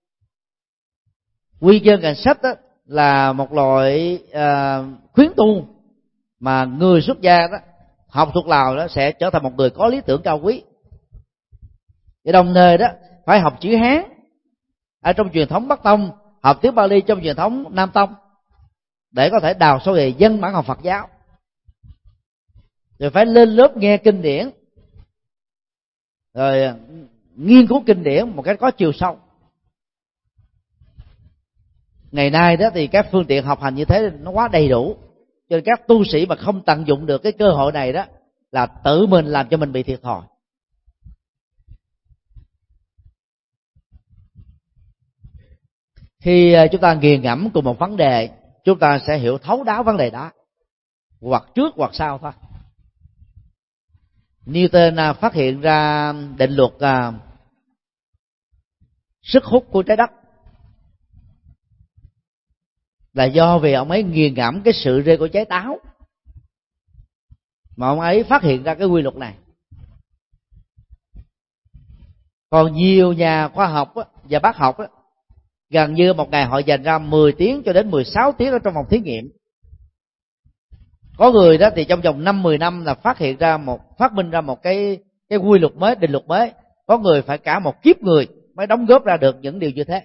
Quy chân cảnh sách đó là một loại à, khuyến tu mà người xuất gia đó học thuộc lào đó sẽ trở thành một người có lý tưởng cao quý. Và đồng thời đó phải học chữ Hán ở trong truyền thống Bắc Tông, học tiếng Bali trong truyền thống Nam Tông, để có thể đào sâu về dân bản học Phật giáo. Rồi phải lên lớp nghe kinh điển, rồi nghiên cứu kinh điển một cách có chiều sâu. Ngày nay đó thì các phương tiện học hành như thế nó quá đầy đủ, cho nên các tu sĩ mà không tận dụng được cái cơ hội này đó là tự mình làm cho mình bị thiệt thòi. Khi chúng ta nghiền ngẫm cùng một vấn đề, chúng ta sẽ hiểu thấu đáo vấn đề đó, hoặc trước hoặc sau thôi. Newton phát hiện ra định luật sức hút của trái đất là do vì ông ấy nghiền ngẫm cái sự rơi của trái táo mà ông ấy phát hiện ra cái quy luật này. Còn nhiều nhà khoa học và bác học gần như một ngày họ dành ra mười tiếng cho đến mười sáu tiếng ở trong phòng thí nghiệm. Có người đó thì trong vòng năm mười năm là phát hiện ra một phát minh ra một cái cái quy luật mới, định luật mới. Có người phải cả một kiếp người mới đóng góp ra được những điều như thế.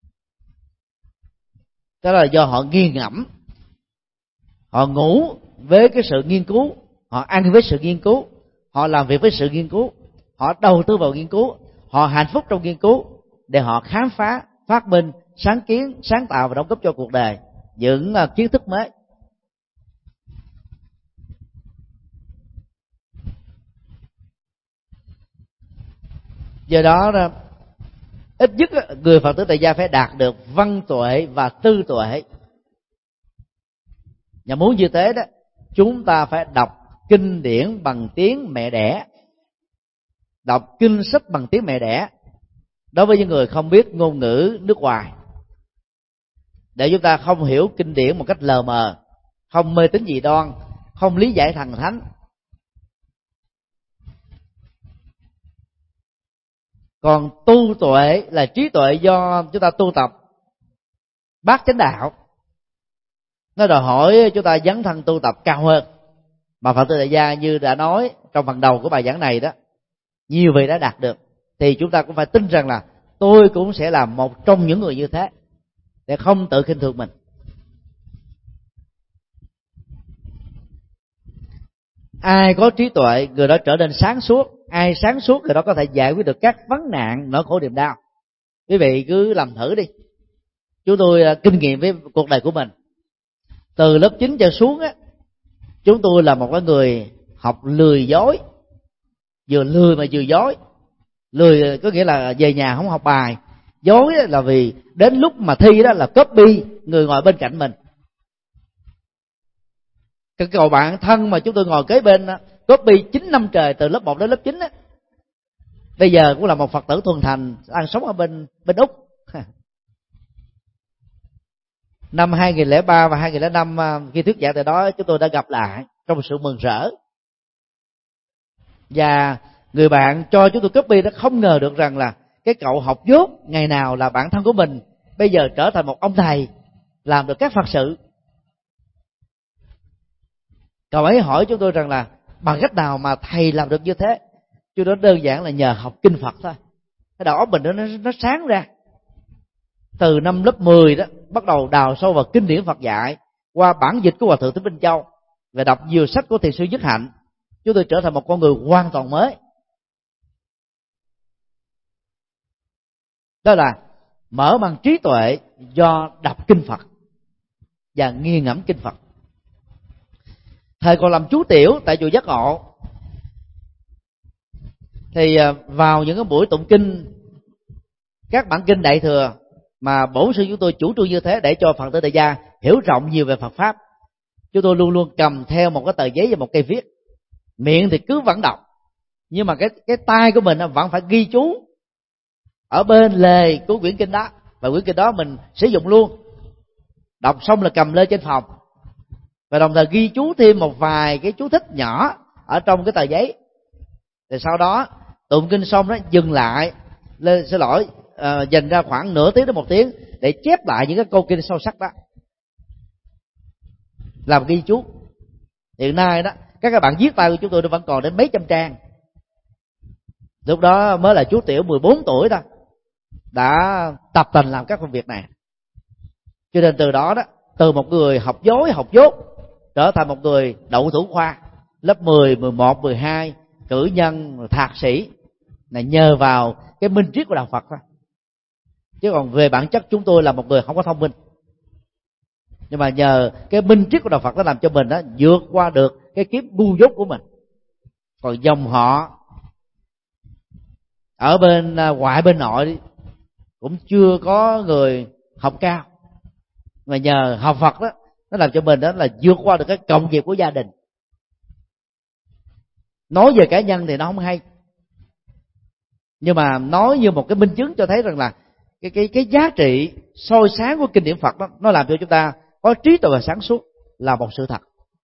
Đó là do họ nghiền ngẫm, họ ngủ với cái sự nghiên cứu, họ ăn với sự nghiên cứu, họ làm việc với sự nghiên cứu, họ đầu tư vào nghiên cứu, họ hạnh phúc trong nghiên cứu để họ khám phá, phát minh, sáng kiến, sáng tạo và đóng góp cho cuộc đời những kiến thức mới. Do đó ít nhất người Phật tử tại gia phải đạt được văn tuệ và tư tuệ. Và muốn như thế đó, chúng ta phải đọc kinh điển bằng tiếng mẹ đẻ, đọc kinh sách bằng tiếng mẹ đẻ đối với những người không biết ngôn ngữ nước ngoài, để chúng ta không hiểu kinh điển một cách lờ mờ, không mê tín dị đoan, không lý giải thần thánh. Còn tu tuệ là trí tuệ do chúng ta tu tập bát chánh đạo, nó đòi hỏi chúng ta dấn thân tu tập cao hơn. Mà Phật tử tại gia như đã nói trong phần đầu của bài giảng này đó, nhiều vị đã đạt được, thì chúng ta cũng phải tin rằng là tôi cũng sẽ là một trong những người như thế, để không tự khinh thường mình. Ai có trí tuệ, người đó trở nên sáng suốt. Ai sáng suốt, người đó có thể giải quyết được các vấn nạn, nỗi khổ niềm đau. Quý vị cứ làm thử đi. Chúng tôi kinh nghiệm với cuộc đời của mình. Từ lớp chín trở xuống á, chúng tôi là một cái người học lười dối, vừa lười mà vừa dối. Lười có nghĩa là về nhà không học bài, dối là vì đến lúc mà thi đó là copy người ngồi bên cạnh mình. Cái cậu bạn thân mà chúng tôi ngồi kế bên đó, copy chín năm trời từ lớp một đến lớp chín á, bây giờ cũng là một Phật tử thuần thành, đang sống ở bên bên Úc. Năm hai nghìn lẻ ba và hai nghìn lẻ năm khi thuyết giảng tại đó, chúng tôi đã gặp lại trong sự mừng rỡ. Và người bạn cho chúng tôi copy đã không ngờ được rằng là cái cậu học dốt ngày nào là bạn thân của mình, bây giờ trở thành một ông thầy làm được các Phật sự. Cậu ấy hỏi chúng tôi rằng là bằng cách nào mà thầy làm được như thế? Chứ đó đơn giản là nhờ học kinh Phật thôi. Cái đầu óc mình nó, nó sáng ra. Từ năm lớp mười đó bắt đầu đào sâu vào kinh điển Phật dạy, qua bản dịch của Hòa thượng Thích Minh Châu và đọc nhiều sách của thiền sư Nhất Hạnh, chúng tôi trở thành một con người hoàn toàn mới. Đó là mở mang trí tuệ do đọc kinh Phật và nghiền ngẫm kinh Phật. Thời còn làm chú tiểu tại chùa Giác Ngộ, thì vào những cái buổi tụng kinh, các bản kinh Đại Thừa mà bổn sư chúng tôi chủ trương như thế để cho Phật tử tại gia hiểu rộng nhiều về Phật pháp, chúng tôi luôn luôn cầm theo một cái tờ giấy và một cây viết, miệng thì cứ vẫn đọc, nhưng mà cái cái tay của mình vẫn phải ghi chú ở bên lề của quyển kinh đó, và quyển kinh đó mình sử dụng luôn. Đọc xong là cầm lên trên phòng, và đồng thời ghi chú thêm một vài cái chú thích nhỏ ở trong cái tờ giấy. Rồi sau đó tụng kinh xong đó dừng lại, lên xin lỗi uh, dành ra khoảng nửa tiếng đến một tiếng để chép lại những cái câu kinh sâu sắc đó, làm ghi chú. Hiện nay đó các các bạn viết tay của chúng tôi nó vẫn còn đến mấy trăm trang. Lúc đó mới là chú tiểu mười bốn tuổi thôi, đã tập tành làm các công việc này. Cho nên từ đó đó, từ một người học dối học dốt trở thành một người đậu thủ khoa lớp mười, mười một, mười hai, cử nhân, thạc sĩ này, nhờ vào cái minh triết của đạo Phật thôi. Chứ còn về bản chất chúng tôi là một người không có thông minh, nhưng mà nhờ cái minh triết của đạo Phật nó làm cho mình đó vượt qua được cái kiếp ngu dốt của mình. Còn dòng họ ở bên ngoại bên nội cũng chưa có người học cao, mà nhờ học Phật đó nó làm cho mình đó là vượt qua được cái công việc của gia đình. Nói về cá nhân thì nó không hay, nhưng mà nói như một cái minh chứng cho thấy rằng là cái cái cái giá trị soi sáng của kinh điển Phật đó, nó làm cho chúng ta có trí tuệ và sáng suốt là một sự thật.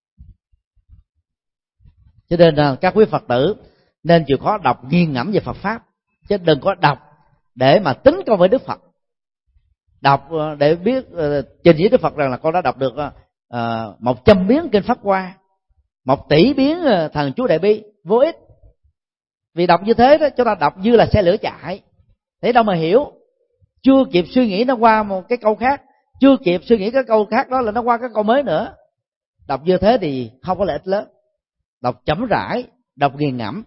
Cho nên là các quý Phật tử nên chịu khó đọc nghiền ngẫm về Phật pháp, chứ đừng có đọc để mà tính công với Đức Phật. Đọc để biết uh, trình với Đức Phật rằng là con đã đọc được uh, một trăm biến kinh Pháp Hoa, một tỷ biến uh, thần chú Đại Bi, vô ích. Vì đọc như thế đó, chúng ta đọc như là xe lửa chạy, thế đâu mà hiểu. Chưa kịp suy nghĩ nó qua một cái câu khác, chưa kịp suy nghĩ cái câu khác đó là nó qua cái câu mới nữa. Đọc như thế thì không có lợi ích lớn. Đọc chậm rãi, đọc nghiền ngẫm.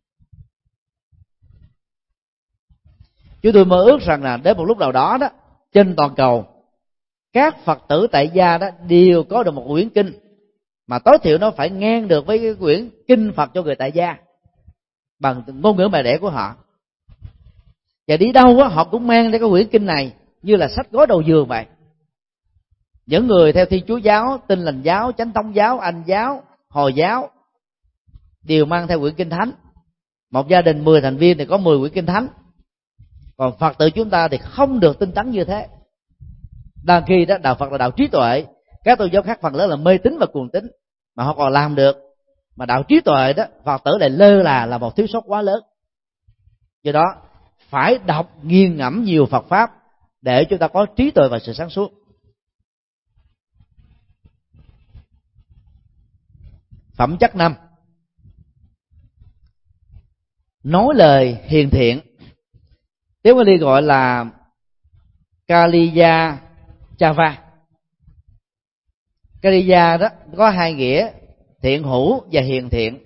Chúng tôi mơ ước rằng là đến một lúc nào đó đó, trên toàn cầu các Phật tử tại gia đó đều có được một quyển kinh mà tối thiểu nó phải ngang được với cái quyển kinh Phật cho người tại gia bằng ngôn ngữ mẹ đẻ của họ. Và đi đâu á họ cũng mang ra cái quyển kinh này như là sách gối đầu giường vậy. Những người theo Thiên Chúa giáo, Tin Lành giáo, Chánh Thống giáo, Anh giáo, Hồi giáo đều mang theo quyển kinh thánh. Một gia đình mười thành viên thì có mười quyển kinh thánh. Còn Phật tử chúng ta thì không được tinh tấn như thế. Đang khi đó đạo Phật là đạo trí tuệ, các tôn giáo khác phần lớn là mê tín và cuồng tín mà họ còn làm được. Mà đạo trí tuệ đó Phật tử lại lơ là là một thiếu sót quá lớn. Do đó phải đọc nghiền ngẫm nhiều Phật pháp để chúng ta có trí tuệ và sự sáng suốt. Phẩm chất năm, nói lời hiền thiện. Tiếng Pali gọi là Kaliya Chava. Kaliya đó có hai nghĩa, thiện hữu và hiền thiện.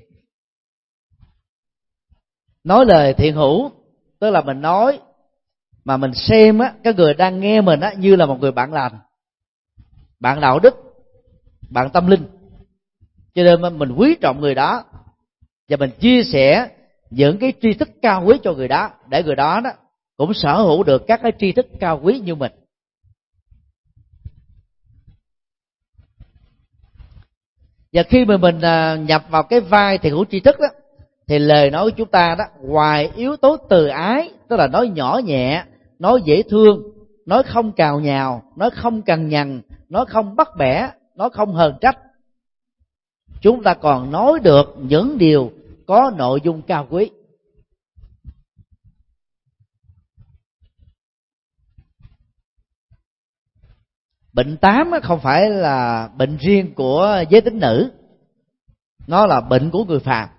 Nói lời thiện hữu tức là mình nói mà mình xem á, cái người đang nghe mình á như là một người bạn lành, bạn đạo đức, bạn tâm linh, cho nên mình quý trọng người đó và mình chia sẻ những cái tri thức cao quý cho người đó, để người đó đó cũng sở hữu được các cái tri thức cao quý như mình. Và khi mà mình nhập vào cái vai thiện hữu tri thức đó, thì lời nói của chúng ta đó, ngoài yếu tố từ ái, tức là nói nhỏ nhẹ, nói dễ thương, nói không cào nhào, nói không cằn nhằn, nói không bắt bẻ, nói không hờn trách, chúng ta còn nói được những điều có nội dung cao quý. Bệnh tám không phải là bệnh riêng của giới tính nữ, nó là bệnh của người phàm.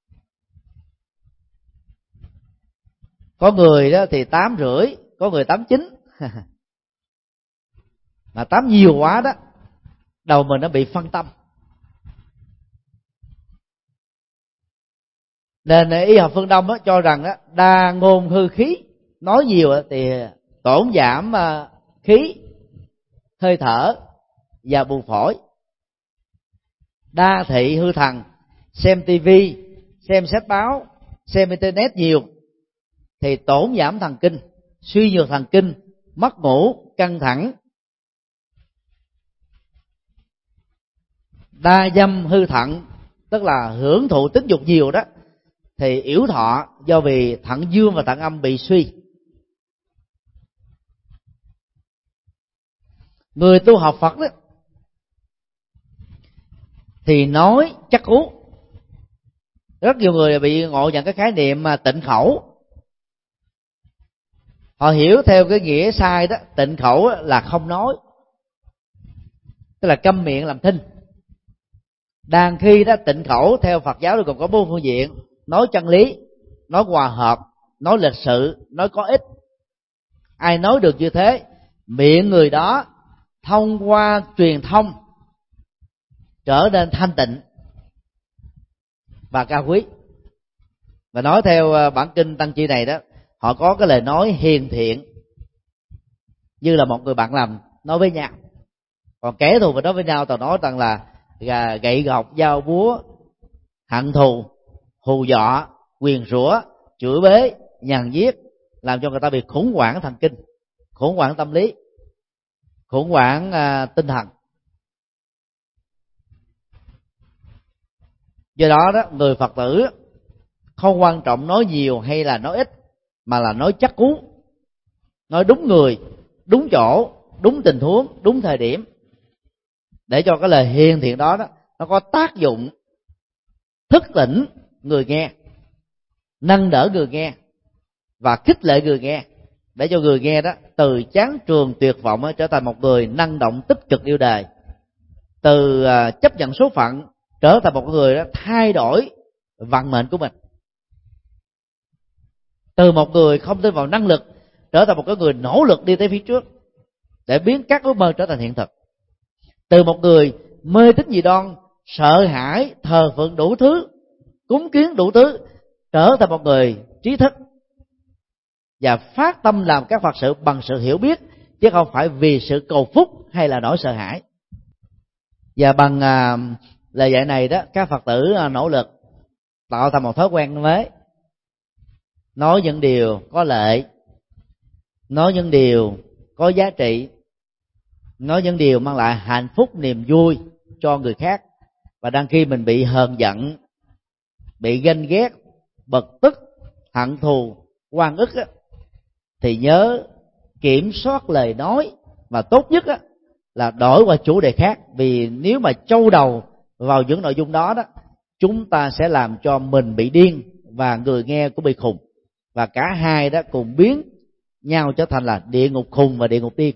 Có người đó thì tám rưỡi, có người tám chín, mà tám nhiều quá đó, đầu mình nó bị phân tâm. Nên y học phương Đông đó, cho rằng đó, đa ngôn hư khí, nói nhiều thì tổn giảm khí, hơi thở và buồng phổi. Đa thị hư thần, xem tivi, xem sách báo, xem internet nhiều thì tổn giảm thần kinh, suy nhược thần kinh, mất ngủ, căng thẳng. Đa dâm hư thận, tức là hưởng thụ tính dục nhiều đó, thì yểu thọ, do vì thận dương và thận âm bị suy. Người tu học Phật đó thì nói chắc cú. Rất nhiều người bị ngộ nhận cái khái niệm mà tịnh khẩu. Họ hiểu theo cái nghĩa sai đó, tịnh khẩu là không nói, tức là câm miệng làm thinh. Đang khi đó tịnh khẩu theo Phật giáo thì còn có bốn phương diện: nói chân lý, nói hòa hợp, nói lịch sự, nói có ích. Ai nói được như thế, miệng người đó thông qua truyền thông trở nên thanh tịnh và cao quý. Và nói theo bản kinh Tăng Chi này đó, họ có cái lời nói hiền thiện như là một người bạn lành nói với nhau. Còn kẻ thù mà nói với nhau, tao nói rằng là gậy gộc, dao búa, hận thù, hù dọa, nguyền rủa, chửi bới, nhàn giết, làm cho người ta bị khủng hoảng thần kinh, khủng hoảng tâm lý, khủng hoảng à, tinh thần. Do đó đó, người Phật tử không quan trọng nói nhiều hay là nói ít, mà là nói chắc cú, nói đúng người, đúng chỗ, đúng tình huống, đúng thời điểm, để cho cái lời hiền thiện đó, đó nó có tác dụng thức tỉnh người nghe, nâng đỡ người nghe và khích lệ người nghe, để cho người nghe đó từ chán trường tuyệt vọng trở thành một người năng động tích cực yêu đời, từ chấp nhận số phận trở thành một người đó thay đổi vận mệnh của mình, từ một người không tin vào năng lực trở thành một cái người nỗ lực đi tới phía trước để biến các ước mơ trở thành hiện thực, từ một người mê tín dị đoan, sợ hãi, thờ phượng đủ thứ, cúng kiến đủ thứ, trở thành một người trí thức và phát tâm làm các Phật sự bằng sự hiểu biết, chứ không phải vì sự cầu phúc hay là nỗi sợ hãi. Và bằng à, lời dạy này đó, các Phật tử à, nỗ lực tạo thành một thói quen mới, nói những điều có lợi, nói những điều có giá trị, nói những điều mang lại hạnh phúc niềm vui cho người khác. Và đang khi mình bị hờn giận, bị ganh ghét, bực tức, hận thù, oan ức á, thì nhớ kiểm soát lời nói, và tốt nhất á, là đổi qua chủ đề khác. Vì nếu mà châu đầu vào những nội dung đó đó, chúng ta sẽ làm cho mình bị điên và người nghe cũng bị khùng, và cả hai đó cùng biến nhau trở thành là địa ngục khùng và địa ngục điên.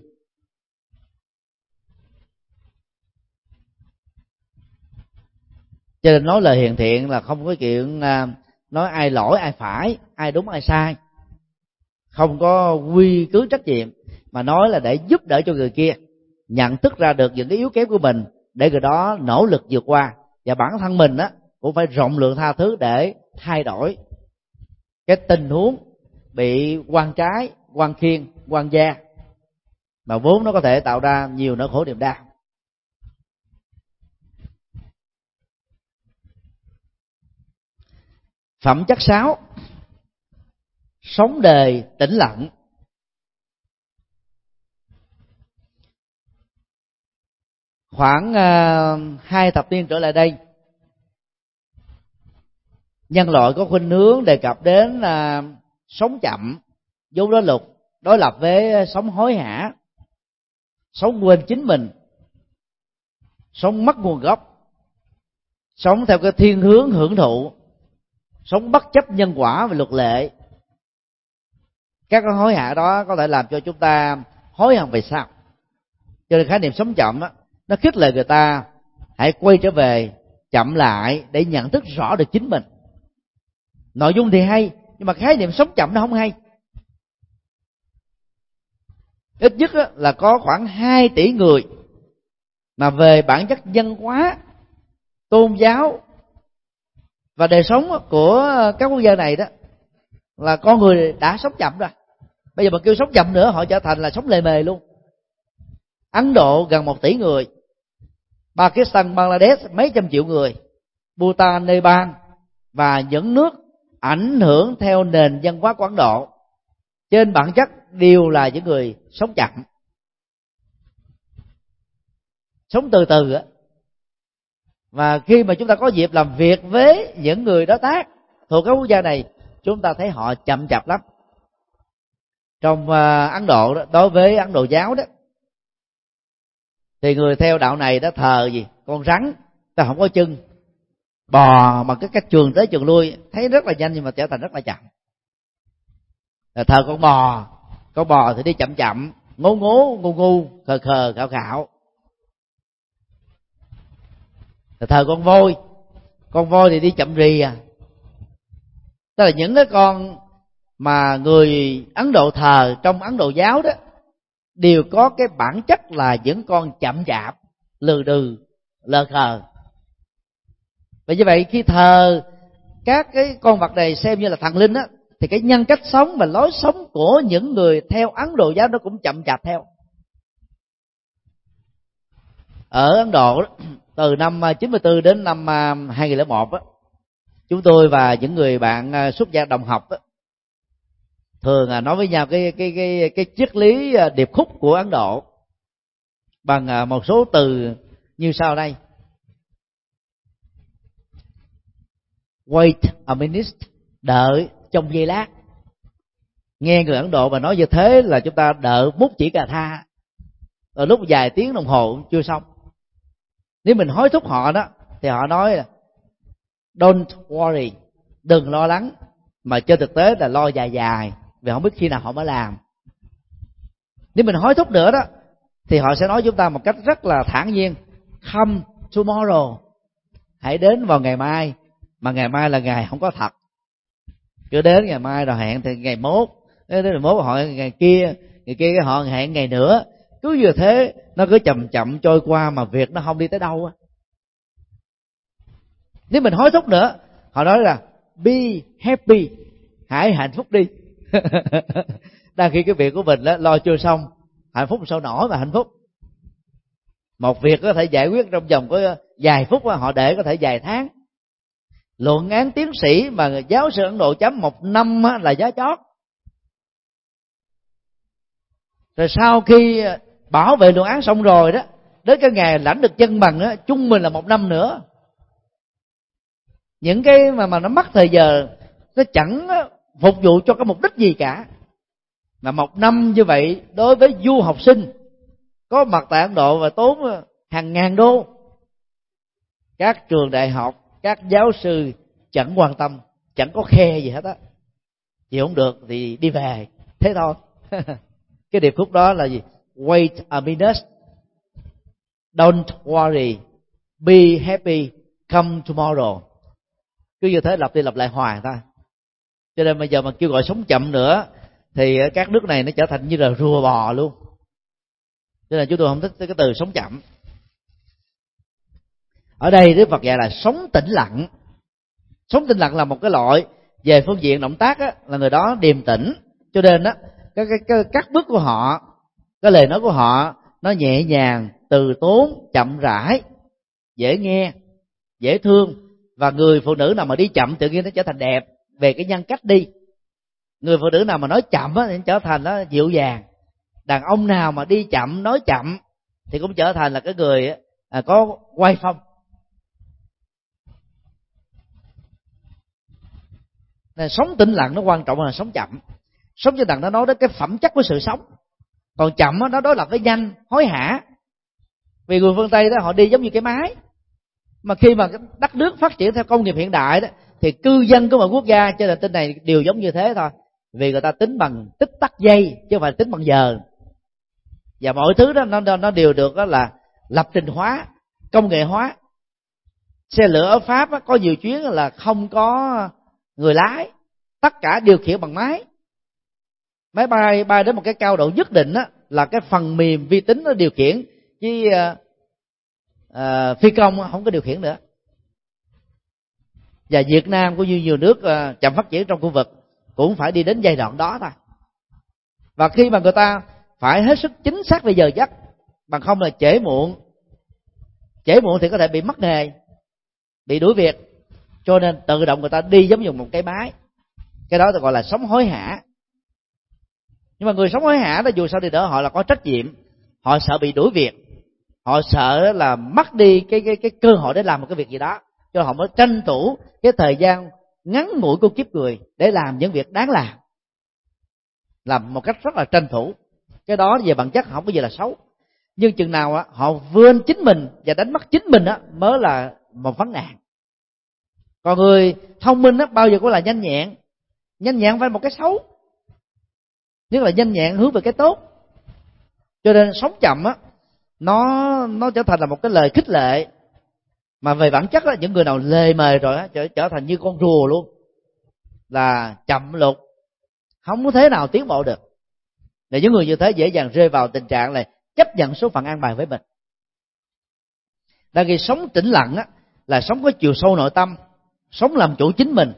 Cho nên nói lời hiền thiện là không có chuyện nói ai lỗi ai phải, ai đúng ai sai, không có quy cứ trách nhiệm, mà nói là để giúp đỡ cho người kia nhận thức ra được những cái yếu kém của mình, để người đó nỗ lực vượt qua, và bản thân mình á cũng phải rộng lượng tha thứ để thay đổi cái tình huống bị quan trái, quan khiên, quan gia mà vốn nó có thể tạo ra nhiều nỗi khổ niềm đau. Phẩm chất sáu, sống đời tĩnh lặng. Khoảng uh, hai thập niên trở lại đây, nhân loại có khuynh hướng đề cập đến uh, sống chậm, vốn đối lập đối lập với sống hối hả, sống quên chính mình, sống mất nguồn gốc, sống theo cái thiên hướng hưởng thụ, sống bất chấp nhân quả và luật lệ. Các cái hối hả đó có thể làm cho chúng ta hối hận về sau. Cho nên khái niệm sống chậm đó, nó khích lệ người ta hãy quay trở về, chậm lại để nhận thức rõ được chính mình. Nội dung thì hay, nhưng mà khái niệm sống chậm nó không hay. Ít nhất là có khoảng hai tỷ người mà về bản chất văn hóa, tôn giáo và đời sống của các quốc gia này đó là con người đã sống chậm rồi. Bây giờ mà kêu sống chậm nữa, họ trở thành là sống lề mề luôn. Ấn Độ gần một tỷ người, Pakistan, Bangladesh mấy trăm triệu người, Bhutan, Nepal và những nước ảnh hưởng theo nền văn hóa của Ấn Độ, trên bản chất đều là những người sống chậm, sống từ từ á. Và khi mà chúng ta có dịp làm việc với những người đối tác thuộc các quốc gia này, chúng ta thấy họ chậm chạp lắm. Trong Ấn Độ đó, đối với Ấn Độ giáo đó, thì người theo đạo này đã thờ gì? Con rắn, ta không có chân, bò mà cái cách trường tới trường lui, thấy rất là nhanh nhưng mà trở thành rất là chậm. Là thờ con bò, con bò thì đi chậm chậm, ngố ngố, ngu ngu, khờ khờ, khạo khạo. Là thờ con voi, con voi thì đi chậm rì à. Tức là những cái con mà người Ấn Độ thờ trong Ấn Độ giáo đó đều có cái bản chất là những con chậm chạp, lừ đừ, lờ khờ. Và như vậy khi thờ các cái con vật này xem như là thần linh á, thì cái nhân cách sống và lối sống của những người theo Ấn Độ giáo nó cũng chậm chạp theo. Ở Ấn Độ đó, từ năm chín mươi tư đến năm hai nghìn lẻ một á, chúng tôi và những người bạn xuất gia đồng học á, thường nói với nhau cái cái cái cái triết lý điệp khúc của Ấn Độ bằng một số từ như sau đây: Wait a minute, đợi trong giây lát. Nghe người Ấn Độ mà nói như thế là chúng ta đợi bút chỉ cà tha, ở lúc vài tiếng đồng hồ chưa xong. Nếu mình hối thúc họ đó thì họ nói là don't worry, đừng lo lắng, mà trên thực tế là lo dài dài vì không biết khi nào họ mới làm. Nếu mình hối thúc nữa đó thì họ sẽ nói chúng ta một cách rất là thản nhiên: come tomorrow, hãy đến vào ngày mai. Mà ngày mai là ngày không có thật, cứ đến ngày mai rồi hẹn thì ngày mốt, đến ngày mốt họ ngày kia, ngày kia họ hẹn ngày nữa. Cứ như thế nó cứ chậm chậm trôi qua mà việc nó không đi tới đâu á. Nếu mình hối thúc nữa, họ nói là be happy, hãy hạnh phúc đi. Đang khi cái việc của mình đó, lo chưa xong, hạnh phúc sao nổi mà hạnh phúc. Một việc có thể giải quyết trong vòng có vài phút, họ để có thể vài tháng. Luận án tiến sĩ mà giáo sư Ấn Độ chấm một năm là giá chót. Rồi sau khi bảo vệ luận án xong rồi đó, đến cái ngày lãnh được chân bằng đó, trung bình là một năm nữa. Những cái mà mà nó mất thời giờ, nó chẳng phục vụ cho cái mục đích gì cả. Mà một năm như vậy đối với du học sinh có mặt tại Ấn Độ và tốn hàng ngàn đô, các trường đại học, các giáo sư chẳng quan tâm, chẳng có khe gì hết á. Gì không được thì đi về, thế thôi. Cái điệp khúc đó là gì? Wait a minute, don't worry, be happy, come tomorrow. cứ như thế lặp đi lặp lại hoài thôi. Cho nên bây giờ mà kêu gọi sống chậm nữa thì các nước này nó trở thành như là rùa bò luôn. Cho nên chúng tôi không thích cái từ sống chậm. Ở đây Đức Phật dạy là sống tĩnh lặng. Sống tĩnh lặng là một cái loại về phương diện động tác á, là người đó điềm tĩnh. Cho nên á, cái, cái, cái các bước của họ, cái lời nói của họ nó nhẹ nhàng, từ tốn, chậm rãi, dễ nghe, dễ thương. Và người phụ nữ nào mà đi chậm tự nhiên nó trở thành đẹp về cái nhân cách đi. Người phụ nữ nào mà nói chậm á thì trở thành nó dịu dàng. Đàn ông nào mà đi chậm, nói chậm thì cũng trở thành là cái người à, có oai phong. Nên sống tĩnh lặng nó quan trọng là sống chậm. Sống tĩnh lặng nó nói đến cái phẩm chất của sự sống. Còn chậm nó đối lập với nhanh, hối hả. Vì người phương Tây đó họ đi giống như cái máy. Mà khi mà đất nước phát triển theo công nghiệp hiện đại đó, thì cư dân của một quốc gia trên hành tinh này đều giống như thế thôi. Vì người ta tính bằng tích tắc giây chứ không phải tính bằng giờ. Và mọi thứ đó nó nó đều được đó là lập trình hóa, công nghệ hóa. Xe lửa ở Pháp đó, có nhiều chuyến là không có người lái, tất cả điều khiển bằng máy. Máy bay bay đến một cái cao độ nhất định đó, là cái phần mềm vi tính nó điều khiển, chứ uh, uh, phi công không có điều khiển nữa. Và Việt Nam cũng như nhiều nước uh, chậm phát triển trong khu vực cũng phải đi đến giai đoạn đó thôi. Và khi mà người ta phải hết sức chính xác về giờ giấc, bằng không là trễ muộn, trễ muộn thì có thể bị mất nghề, bị đuổi việc. Cho nên tự động người ta đi giống như một cái máy. Cái đó tôi gọi là sống hối hả. Nhưng mà người sống hối hả đó, dù sao đi nữa họ là có trách nhiệm. Họ sợ bị đuổi việc, họ sợ là mất đi cái cái cái cơ hội để làm một cái việc gì đó, cho họ mới tranh thủ cái thời gian ngắn ngủi của kiếp người để làm những việc đáng làm, làm một cách rất là tranh thủ. Cái đó về bản chất không có gì là xấu. Nhưng chừng nào á họ vươn chính mình và đánh mất chính mình á mới là một vấn nạn. Còn người thông minh á bao giờ cũng là nhanh nhẹn. Nhanh nhẹn phải một cái xấu, nhất là nhanh nhẹn hướng về cái tốt. Cho nên sống chậm á nó nó trở thành là một cái lời khích lệ. Mà về bản chất á, những người nào lề mề rồi á trở, trở thành như con rùa luôn, là chậm lục, không có thế nào tiến bộ được. Để những người như thế dễ dàng rơi vào tình trạng là chấp nhận số phận an bài với mình. Đang khi sống tĩnh lặng á là sống có chiều sâu nội tâm, sống làm chủ chính mình.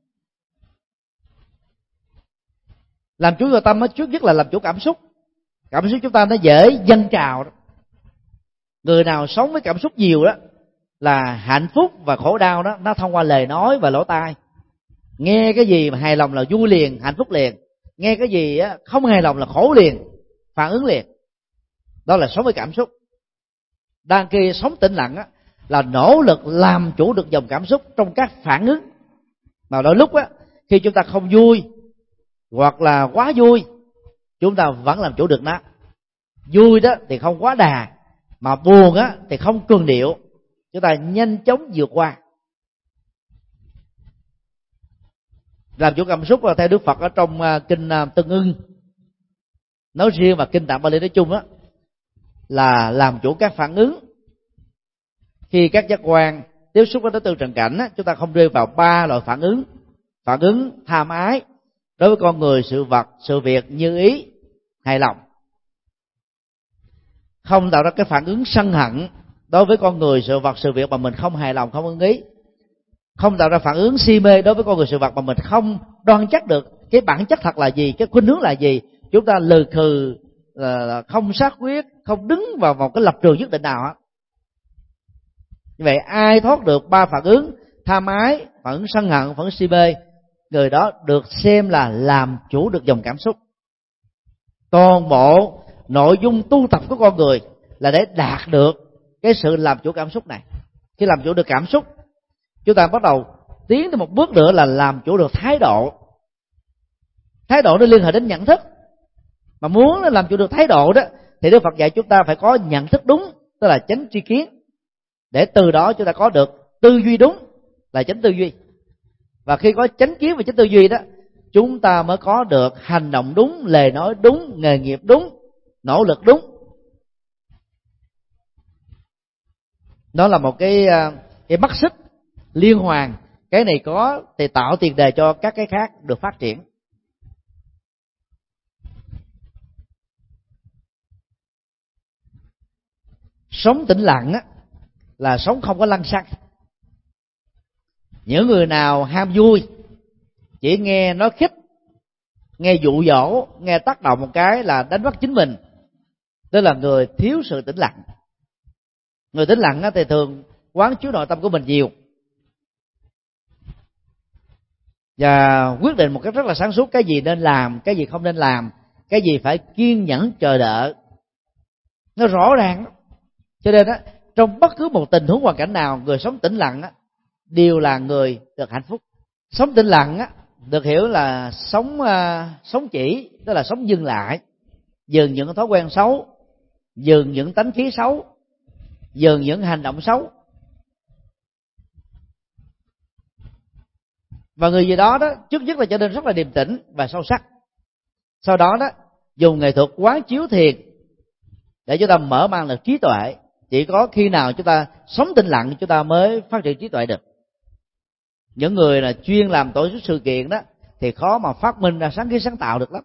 Làm chủ nội tâm á, trước nhất là làm chủ cảm xúc. Cảm xúc chúng ta nó dễ dâng trào đó. Người nào sống với cảm xúc nhiều đó là hạnh phúc và khổ đau đó nó thông qua lời nói và lỗ tai. Nghe cái gì mà hài lòng là vui liền, hạnh phúc liền. Nghe cái gì á không hài lòng là khổ liền, phản ứng liền. Đó là sống với cảm xúc. Đang khi sống tĩnh lặng á là nỗ lực làm chủ được dòng cảm xúc trong các phản ứng. Mà đôi lúc á khi chúng ta không vui hoặc là quá vui, chúng ta vẫn làm chủ được nó. Vui đó thì không quá đà, mà buồn á thì không cường điệu, chúng ta nhanh chóng vượt qua. Làm chủ cảm xúc là theo Đức Phật ở trong kinh Tương Ưng nói riêng và kinh Tạng Bali nói chung á, là làm chủ các phản ứng. Khi các giác quan tiếp xúc với đối tượng trần cảnh á, chúng ta không rơi vào ba loại phản ứng. Phản ứng tham ái đối với con người, sự vật, sự việc như ý, hài lòng. Không tạo ra cái phản ứng sân hận đối với con người, sự vật, sự việc mà mình không hài lòng, không ưng ý. Không tạo ra phản ứng si mê đối với con người, sự vật mà mình không đoan chắc được cái bản chất thật là gì, cái khuynh hướng là gì. Chúng ta lừ khừ, không xác quyết, không đứng vào một cái lập trường nhất định nào á. Như vậy ai thoát được ba phản ứng tham ái, phản ứng sân hận, phản ứng si mê, người đó được xem là làm chủ được dòng cảm xúc. Toàn bộ nội dung tu tập của con người là để đạt được cái sự làm chủ cảm xúc này. Khi làm chủ được cảm xúc, chúng ta bắt đầu tiến tới một bước nữa là làm chủ được thái độ. Thái độ nó liên hệ đến nhận thức. Mà muốn làm chủ được thái độ đó thì Đức Phật dạy chúng ta phải có nhận thức đúng, tức là chánh tri kiến. Để từ đó chúng ta có được tư duy đúng, là chánh tư duy. Và khi có chánh kiến và chánh tư duy đó, chúng ta mới có được hành động đúng, lời nói đúng, nghề nghiệp đúng, nỗ lực đúng. Đó là một cái cái mắt xích liên hoàn cái này có thì tạo tiền đề cho các cái khác được phát triển. Sống tĩnh lặng á là sống không có lăng xăng. Những người nào ham vui, chỉ nghe nói khích, nghe dụ dỗ, nghe tác động một cái là đánh mất chính mình, tức là người thiếu sự tĩnh lặng. Người tĩnh lặng á thì thường quán chiếu nội tâm của mình nhiều và quyết định một cách rất là sáng suốt cái gì nên làm, cái gì không nên làm, cái gì phải kiên nhẫn chờ đợi. Nó rõ ràng. Cho nên á, trong bất cứ một tình huống hoàn cảnh nào, người sống tĩnh lặng á đều là người được hạnh phúc. Sống tĩnh lặng á được hiểu là sống uh, sống chỉ, tức là sống dừng lại, dừng những thói quen xấu, dừng những tánh khí xấu, dừng những hành động xấu. Và người gì đó đó trước nhất là trở nên rất là điềm tĩnh và sâu sắc. Sau đó đó dùng nghệ thuật quán chiếu thiền để chúng ta mở mang được trí tuệ. Chỉ có khi nào chúng ta sống tĩnh lặng chúng ta mới phát triển trí tuệ được. Những người là chuyên làm tổ chức sự kiện đó thì khó mà phát minh ra sáng kiến sáng tạo được lắm.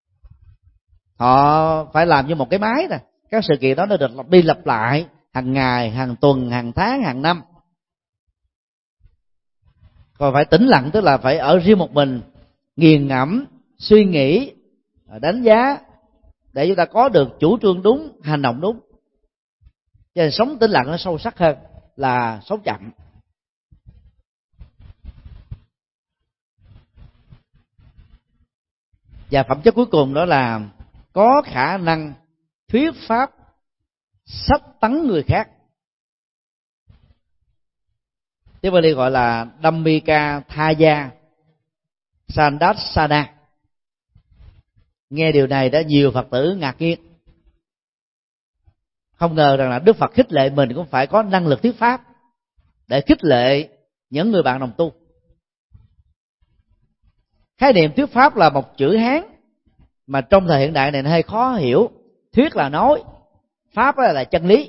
Họ phải làm như một cái máy nè, các sự kiện đó nó được lặp đi lặp lại hàng ngày, hàng tuần, hàng tháng, hàng năm. Còn phải tĩnh lặng tức là phải ở riêng một mình, nghiền ngẫm, suy nghĩ, đánh giá để chúng ta có được chủ trương đúng, hành động đúng. Cho nên sống tĩnh lặng nó sâu sắc hơn là sống chậm. Và phẩm chất cuối cùng đó là có khả năng thuyết pháp sách tấn người khác. Tiếng Bali gọi là Dhammika Thaya Sandasana. Nghe điều này đã nhiều Phật tử ngạc nhiên, không ngờ rằng là Đức Phật khích lệ mình cũng phải có năng lực thuyết pháp để khích lệ những người bạn đồng tu. Khái niệm thuyết pháp là một chữ Hán mà trong thời hiện đại này nó hơi khó hiểu. Thuyết là nói, pháp là chân lý.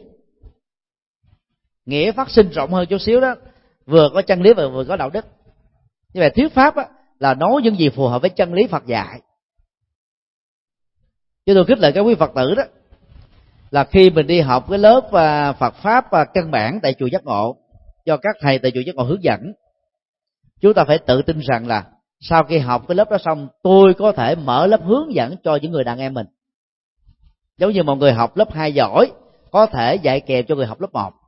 Nghĩa phát sinh rộng hơn chút xíu đó, vừa có chân lý và vừa có đạo đức. Như vậy thuyết pháp là nói những gì phù hợp với chân lý Phật dạy. Chứ tôi khích lệ các quý Phật tử đó là khi mình đi học cái lớp Phật pháp căn bản tại chùa Giác Ngộ do các thầy tại chùa Giác Ngộ hướng dẫn, chúng ta phải tự tin rằng là sau khi học cái lớp đó xong, tôi có thể mở lớp hướng dẫn cho những người đàn em mình. Giống như một người học lớp hai giỏi có thể dạy kèm cho người học lớp một.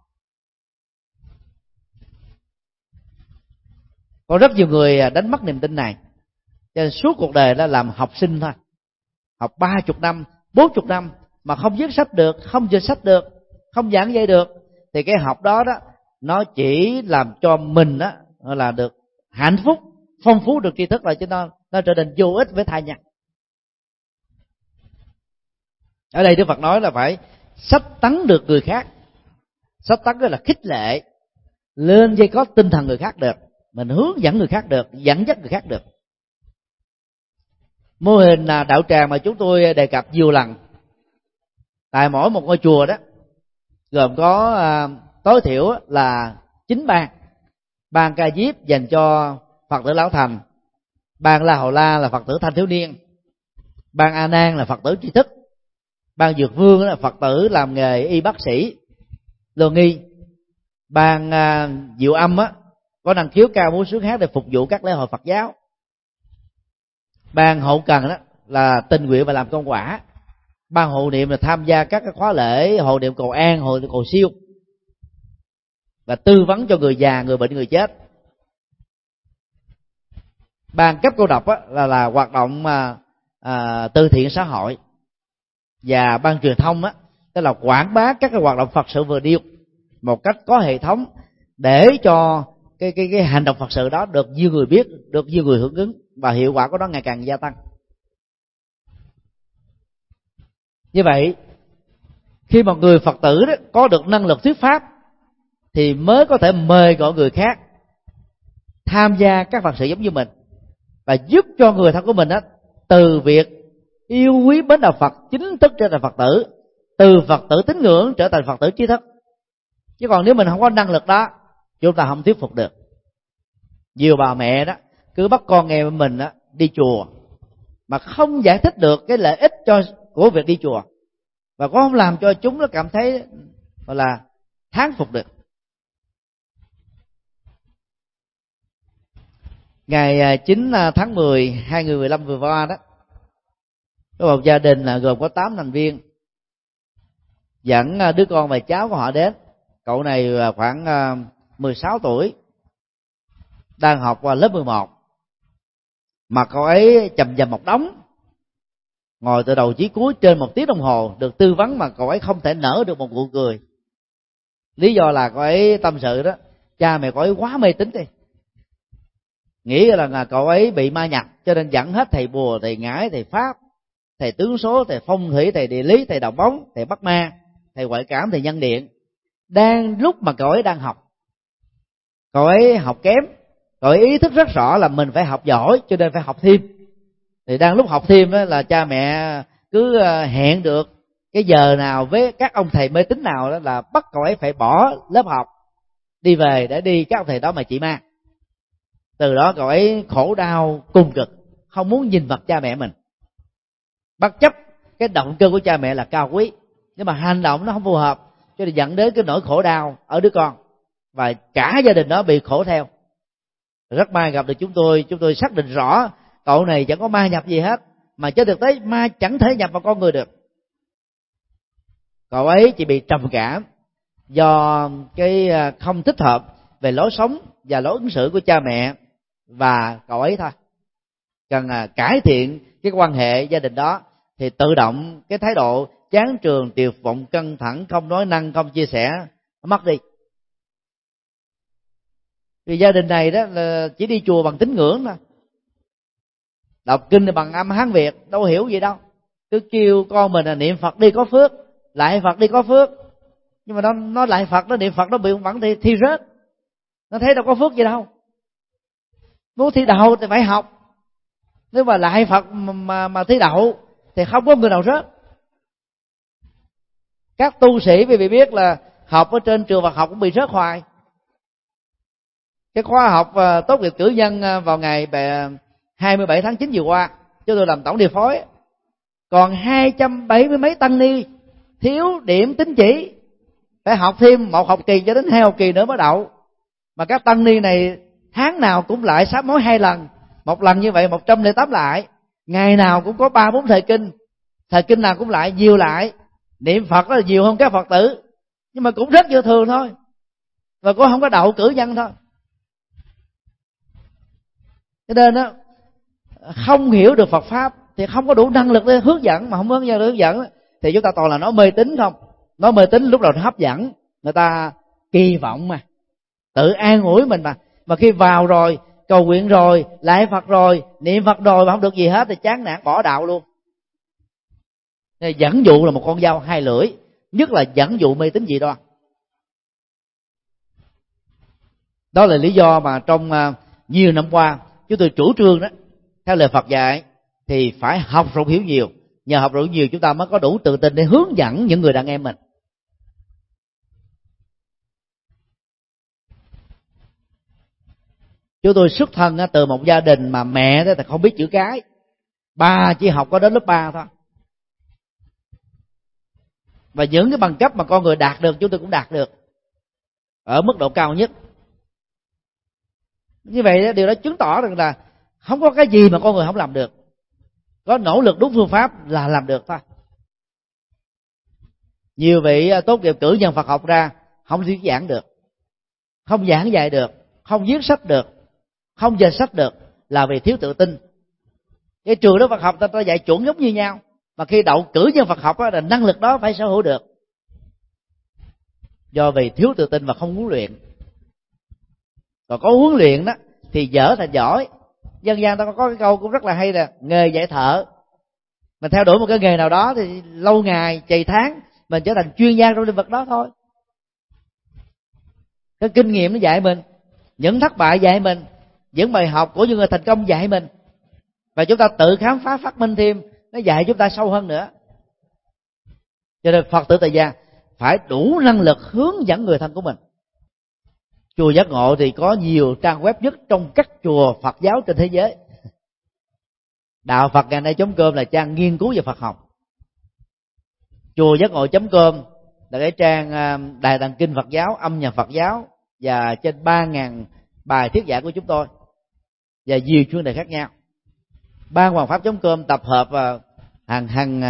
Có rất nhiều người đánh mất niềm tin này, cho nên suốt cuộc đời đó làm học sinh thôi, học ba chục năm, bốn chục năm mà không viết sách được, không dịch sách được, không giảng dạy được, thì cái học đó đó nó chỉ làm cho mình đó là được hạnh phúc, phong phú được tri thức rồi, chứ nó nó trở nên vô ích với thai nhân. Ở đây Đức Phật nói là phải sách tấn được người khác. Sách tấn đó là khích lệ lên dây có tinh thần người khác được, mình hướng dẫn người khác được, dẫn dắt người khác được. Mô hình đạo tràng mà chúng tôi đề cập nhiều lần, tại mỗi một ngôi chùa đó gồm có à, tối thiểu là chín ban. Ban Ca Diếp dành cho Phật tử lão thành, ban La Hầu La là Phật tử thanh thiếu niên, ban A Nan là Phật tử tri thức, ban Dược Vương là Phật tử làm nghề y bác sĩ lương nghi, ban à, Diệu Âm á có năng khiếu cao múa sướng hát để phục vụ các lễ hội Phật giáo, ban Hậu Cần đó là tình nguyện và làm công quả, ban hộ niệm là tham gia các cái khóa lễ hộ niệm cầu an, hộ niệm cầu siêu và tư vấn cho người già, người bệnh, người chết. Ban cấp cô độc á, là là hoạt động à, à, từ thiện xã hội, và ban truyền thông á, tức là quảng bá các cái hoạt động Phật sự vừa điêu một cách có hệ thống để cho cái cái cái hành động Phật sự đó được nhiều người biết, được nhiều người hưởng ứng và hiệu quả của nó ngày càng gia tăng. Như vậy khi một người Phật tử đó có được năng lực thuyết pháp thì mới có thể mời gọi người khác tham gia các Phật sự giống như mình, và giúp cho người thân của mình đó từ việc yêu quý mến đạo Phật chính thức trở thành Phật tử, từ Phật tử tín ngưỡng trở thành Phật tử trí thức. Chứ còn nếu mình không có năng lực đó, chúng ta không thuyết phục được. Nhiều bà mẹ đó cứ bắt con em mình đó đi chùa mà không giải thích được cái lợi ích cho của việc đi chùa, và cũng không làm cho chúng nó cảm thấy gọi là thán phục được. Ngày chín tháng mười hai nghìn mười lăm vừa qua đó, có một gia đình là gồm có tám thành viên dẫn đứa con và cháu của họ đến. Cậu này khoảng mười sáu tuổi, đang học qua lớp mười một, mà cậu ấy chầm chầm một đống, ngồi từ đầu chí cuối trên một tiếng đồng hồ, được tư vấn mà cậu ấy không thể nở được một nụ cười. Lý do là cậu ấy tâm sự đó, cha mẹ cậu ấy quá mê tín đi, nghĩ là cậu ấy bị ma nhập, cho nên dẫn hết thầy bùa, thầy ngải, thầy pháp, thầy tướng số, thầy phong thủy, thầy địa lý, thầy đào bóng, thầy bắt ma, thầy ngoại cảm, thầy nhân điện. Đang lúc mà cậu ấy đang học, cậu ấy học kém, cậu ấy ý thức rất rõ là mình phải học giỏi, cho nên phải học thêm. Thì đang lúc học thêm đó, là cha mẹ cứ hẹn được cái giờ nào với các ông thầy mê tín nào đó là bắt cậu ấy phải bỏ lớp học đi về để đi các ông thầy đó mà trị ma. Từ đó cậu ấy khổ đau cùng cực, không muốn nhìn mặt cha mẹ mình, bất chấp cái động cơ của cha mẹ là cao quý, nhưng mà hành động nó không phù hợp, cho nên dẫn đến cái nỗi khổ đau ở đứa con, và cả gia đình đó bị khổ theo. Rất may gặp được chúng tôi, chúng tôi xác định rõ cậu này chẳng có ma nhập gì hết, mà trên thực tế ma chẳng thể nhập vào con người được. Cậu ấy chỉ bị trầm cảm do cái không thích hợp về lối sống và lối ứng xử của cha mẹ và cậu ấy thôi. Cần cải thiện cái quan hệ gia đình đó thì tự động cái thái độ chán trường, tiều vọng, căng thẳng, không nói năng, không chia sẻ nó mất đi. Vì gia đình này đó là chỉ đi chùa bằng tín ngưỡng thôi, đọc kinh thì bằng âm Hán Việt, đâu hiểu gì đâu, cứ kêu con mình là niệm Phật đi có phước, lại Phật đi có phước. Nhưng mà nó nó lại Phật, nó niệm Phật, nó bị vẫn thi, thi rớt, nó thấy đâu có phước gì đâu. Muốn thi đậu thì phải học, nếu mà lại Phật mà, mà, mà thi đậu thì không có người nào rớt. Các tu sĩ vì bị biết là học ở trên trường Phật học cũng bị rớt hoài. Cái khóa học uh, tốt nghiệp cử nhân uh, vào ngày hai mươi bảy tháng chín vừa qua, chúng tôi làm tổng điều phối, còn hai trăm bảy mươi mấy tăng ni thiếu điểm tín chỉ, phải học thêm một học kỳ cho đến hai học kỳ nữa mới đậu. Mà các tăng ni này tháng nào cũng lại sám hối hai lần, một lần như vậy một trăm lẻ tám lại, ngày nào cũng có ba bốn thời kinh, thời kinh nào cũng lại nhiều lại, niệm Phật là nhiều hơn các Phật tử, nhưng mà cũng rất vô thường thôi, và cũng không có đậu cử nhân thôi. Cho nên đó, không hiểu được Phật pháp thì không có đủ năng lực để hướng dẫn, mà không hướng dẫn hướng dẫn thì chúng ta toàn là nói mê tín không. Nói mê tín lúc đầu nó hấp dẫn, người ta kỳ vọng mà, tự an ủi mình mà, mà khi vào rồi, cầu nguyện rồi, lại Phật rồi, niệm Phật rồi mà không được gì hết thì chán nản bỏ đạo luôn. Nên dẫn dụ là một con dao hai lưỡi, nhất là dẫn dụ mê tín dị đoan. Đó là lý do mà trong uh, nhiều năm qua chúng tôi chủ trương đó, theo lời Phật dạy thì phải học rộng hiểu nhiều. Nhờ học rộng nhiều chúng ta mới có đủ tự tin để hướng dẫn những người đàn em mình. Chúng tôi xuất thân từ một gia đình mà mẹ thì không biết chữ cái, ba chỉ học có đến lớp ba thôi. Và những cái bằng cấp mà con người đạt được chúng tôi cũng đạt được ở mức độ cao nhất. Như vậy điều đó chứng tỏ rằng là không có cái gì mà con người không làm được, có nỗ lực đúng phương pháp là làm được thôi. Nhiều vị tốt nghiệp cử nhân Phật học ra không thuyết giảng được, không giảng dạy được, không viết sách được, không dệt sách được, là vì thiếu tự tin. Cái trường đó Phật học ta, ta dạy chuẩn giống như nhau, mà khi đậu cử nhân Phật học đó, là năng lực đó phải sở hữu được, do vì thiếu tự tin và không huấn luyện. Còn có huấn luyện đó thì dở thành giỏi. Dân gian ta có cái câu cũng rất là hay là nghề dạy thợ, mình theo đuổi một cái nghề nào đó thì lâu ngày chày tháng mình trở thành chuyên gia trong lĩnh vực đó thôi. Cái kinh nghiệm nó dạy mình, những thất bại dạy mình, những bài học của những người thành công dạy mình, và chúng ta tự khám phá phát minh thêm, nó dạy chúng ta sâu hơn nữa. Cho nên Phật tử tại gia phải đủ năng lực hướng dẫn người thân của mình. Chùa Giác Ngộ thì có nhiều trang web nhất trong các chùa Phật giáo trên thế giới. Đạo Phật ngày nay chấm com là trang nghiên cứu về Phật học. Chùa Giác Ngộ chấm com là cái trang Đài Tạng Kinh Phật giáo, âm nhạc Phật giáo, và trên ba nghìn bài thuyết giảng của chúng tôi và nhiều chuyên đề khác nhau. Ban Hoàng Pháp chấm com tập hợp hàng hàng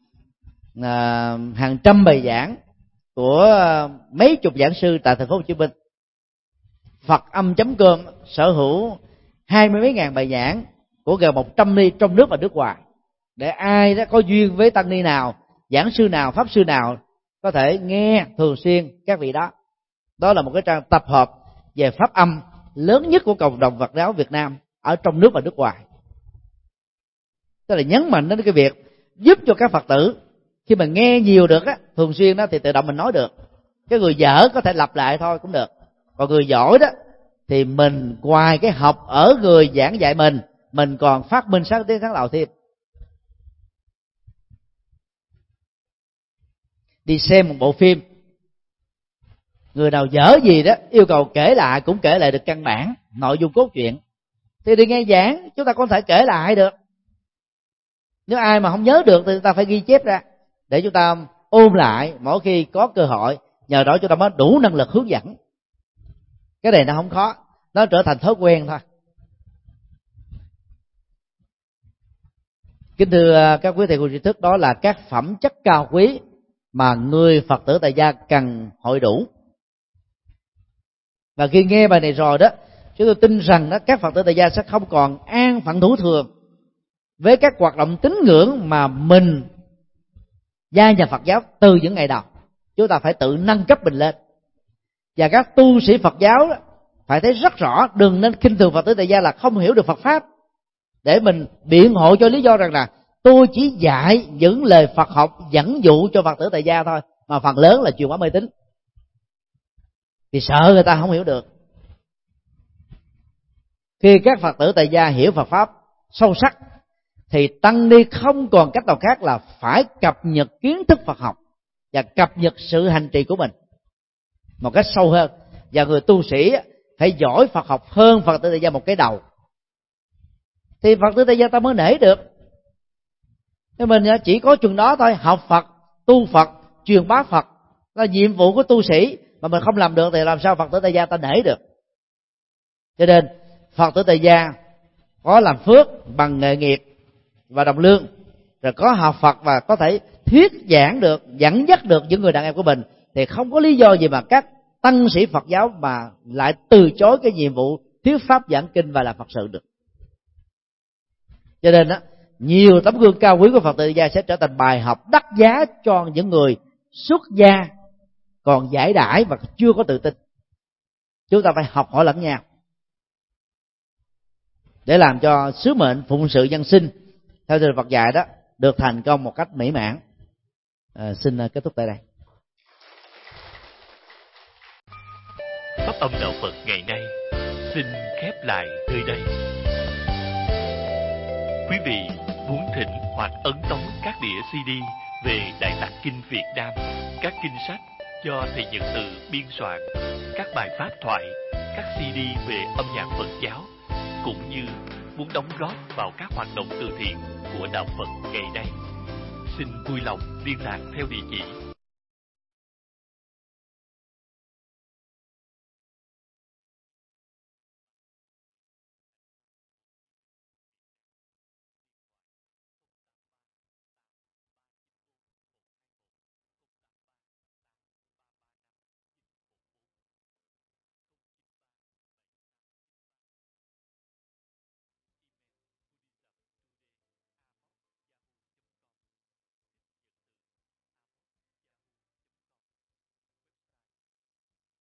hàng trăm bài giảng của mấy chục giảng sư tại thành phố Hồ Chí Minh. Phật âm chấm com sở hữu hai mươi mấy ngàn bài giảng của gần một trăm ni trong nước và nước ngoài, để ai đó có duyên với tăng ni nào, giảng sư nào, pháp sư nào có thể nghe thường xuyên các vị đó. Đó là một cái trang tập hợp về pháp âm lớn nhất của cộng đồng Phật giáo Việt Nam ở trong nước và nước ngoài. Tức là nhấn mạnh đến cái việc giúp cho các Phật tử khi mà nghe nhiều được á, thường xuyên đó, thì tự động mình nói được. Cái người dở có thể lặp lại thôi cũng được. Còn người giỏi đó thì mình ngoài cái học ở người giảng dạy mình, mình còn phát minh sáng tiến sáng tạo thêm. Đi xem một bộ phim, người nào dở gì đó yêu cầu kể lại cũng kể lại được căn bản nội dung cốt truyện, thì đi nghe giảng chúng ta có thể kể lại được. Nếu ai mà không nhớ được thì chúng ta phải ghi chép ra để chúng ta ôn lại mỗi khi có cơ hội, nhờ đó chúng ta mới đủ năng lực hướng dẫn. Cái này nó không khó, nó trở thành thói quen thôi. Kính thưa các quý thầy cô trí thức, đó là các phẩm chất cao quý mà người Phật tử tại gia cần hội đủ. Và khi nghe bài này rồi đó, chúng tôi tin rằng đó, các Phật tử tại gia sẽ không còn an phận thủ thường với các hoạt động tín ngưỡng mà mình gia nhập Phật giáo từ những ngày đầu. Chúng ta phải tự nâng cấp mình lên. Và các tu sĩ Phật giáo đó, phải thấy rất rõ, đừng nên khinh thường Phật tử tại gia là không hiểu được Phật pháp, để mình biện hộ cho lý do rằng là tôi chỉ dạy những lời Phật học dẫn dụ cho Phật tử tại gia thôi, mà phần lớn là truyền bá mê tín, vì sợ người ta không hiểu được. Khi các Phật tử tại gia hiểu Phật pháp sâu sắc thì tăng ni không còn cách nào khác là phải cập nhật kiến thức Phật học và cập nhật sự hành trì của mình một cách sâu hơn. Và người tu sĩ phải giỏi Phật học hơn Phật tử tại gia một cái đầu, thì Phật tử tại gia ta mới nể được. Thế mình chỉ có chừng đó thôi, học Phật, tu Phật, truyền bá Phật là nhiệm vụ của tu sĩ, mà mình không làm được thì làm sao Phật tử tại gia ta nể được. Cho nên Phật tử tại gia có làm phước bằng nghề nghiệp và đồng lương, rồi có học Phật và có thể thuyết giảng được, dẫn dắt được những người đàn em của mình, thì không có lý do gì mà các tăng sĩ Phật giáo mà lại từ chối cái nhiệm vụ thuyết pháp giảng kinh và làm Phật sự được. Cho nên đó, nhiều tấm gương cao quý của Phật tử gia sẽ trở thành bài học đắt giá cho những người xuất gia còn giải đãi và chưa có tự tin. Chúng ta phải học hỏi lẫn nhau để làm cho sứ mệnh phụng sự nhân sinh theo lời Phật dạy đó được thành công một cách mỹ mãn. À, xin kết thúc tại đây. Pháp âm đạo Phật ngày nay xin khép lại nơi đây. Quý vị muốn thỉnh hoặc ấn tống các đĩa xê đê về Đại Tạng Kinh Việt Nam, các kinh sách do thầy Nhật Từ biên soạn, các bài pháp thoại, các xê đê về âm nhạc Phật giáo, cũng như muốn đóng góp vào các hoạt động từ thiện của đạo Phật ngày nay, xin vui lòng liên lạc theo địa chỉ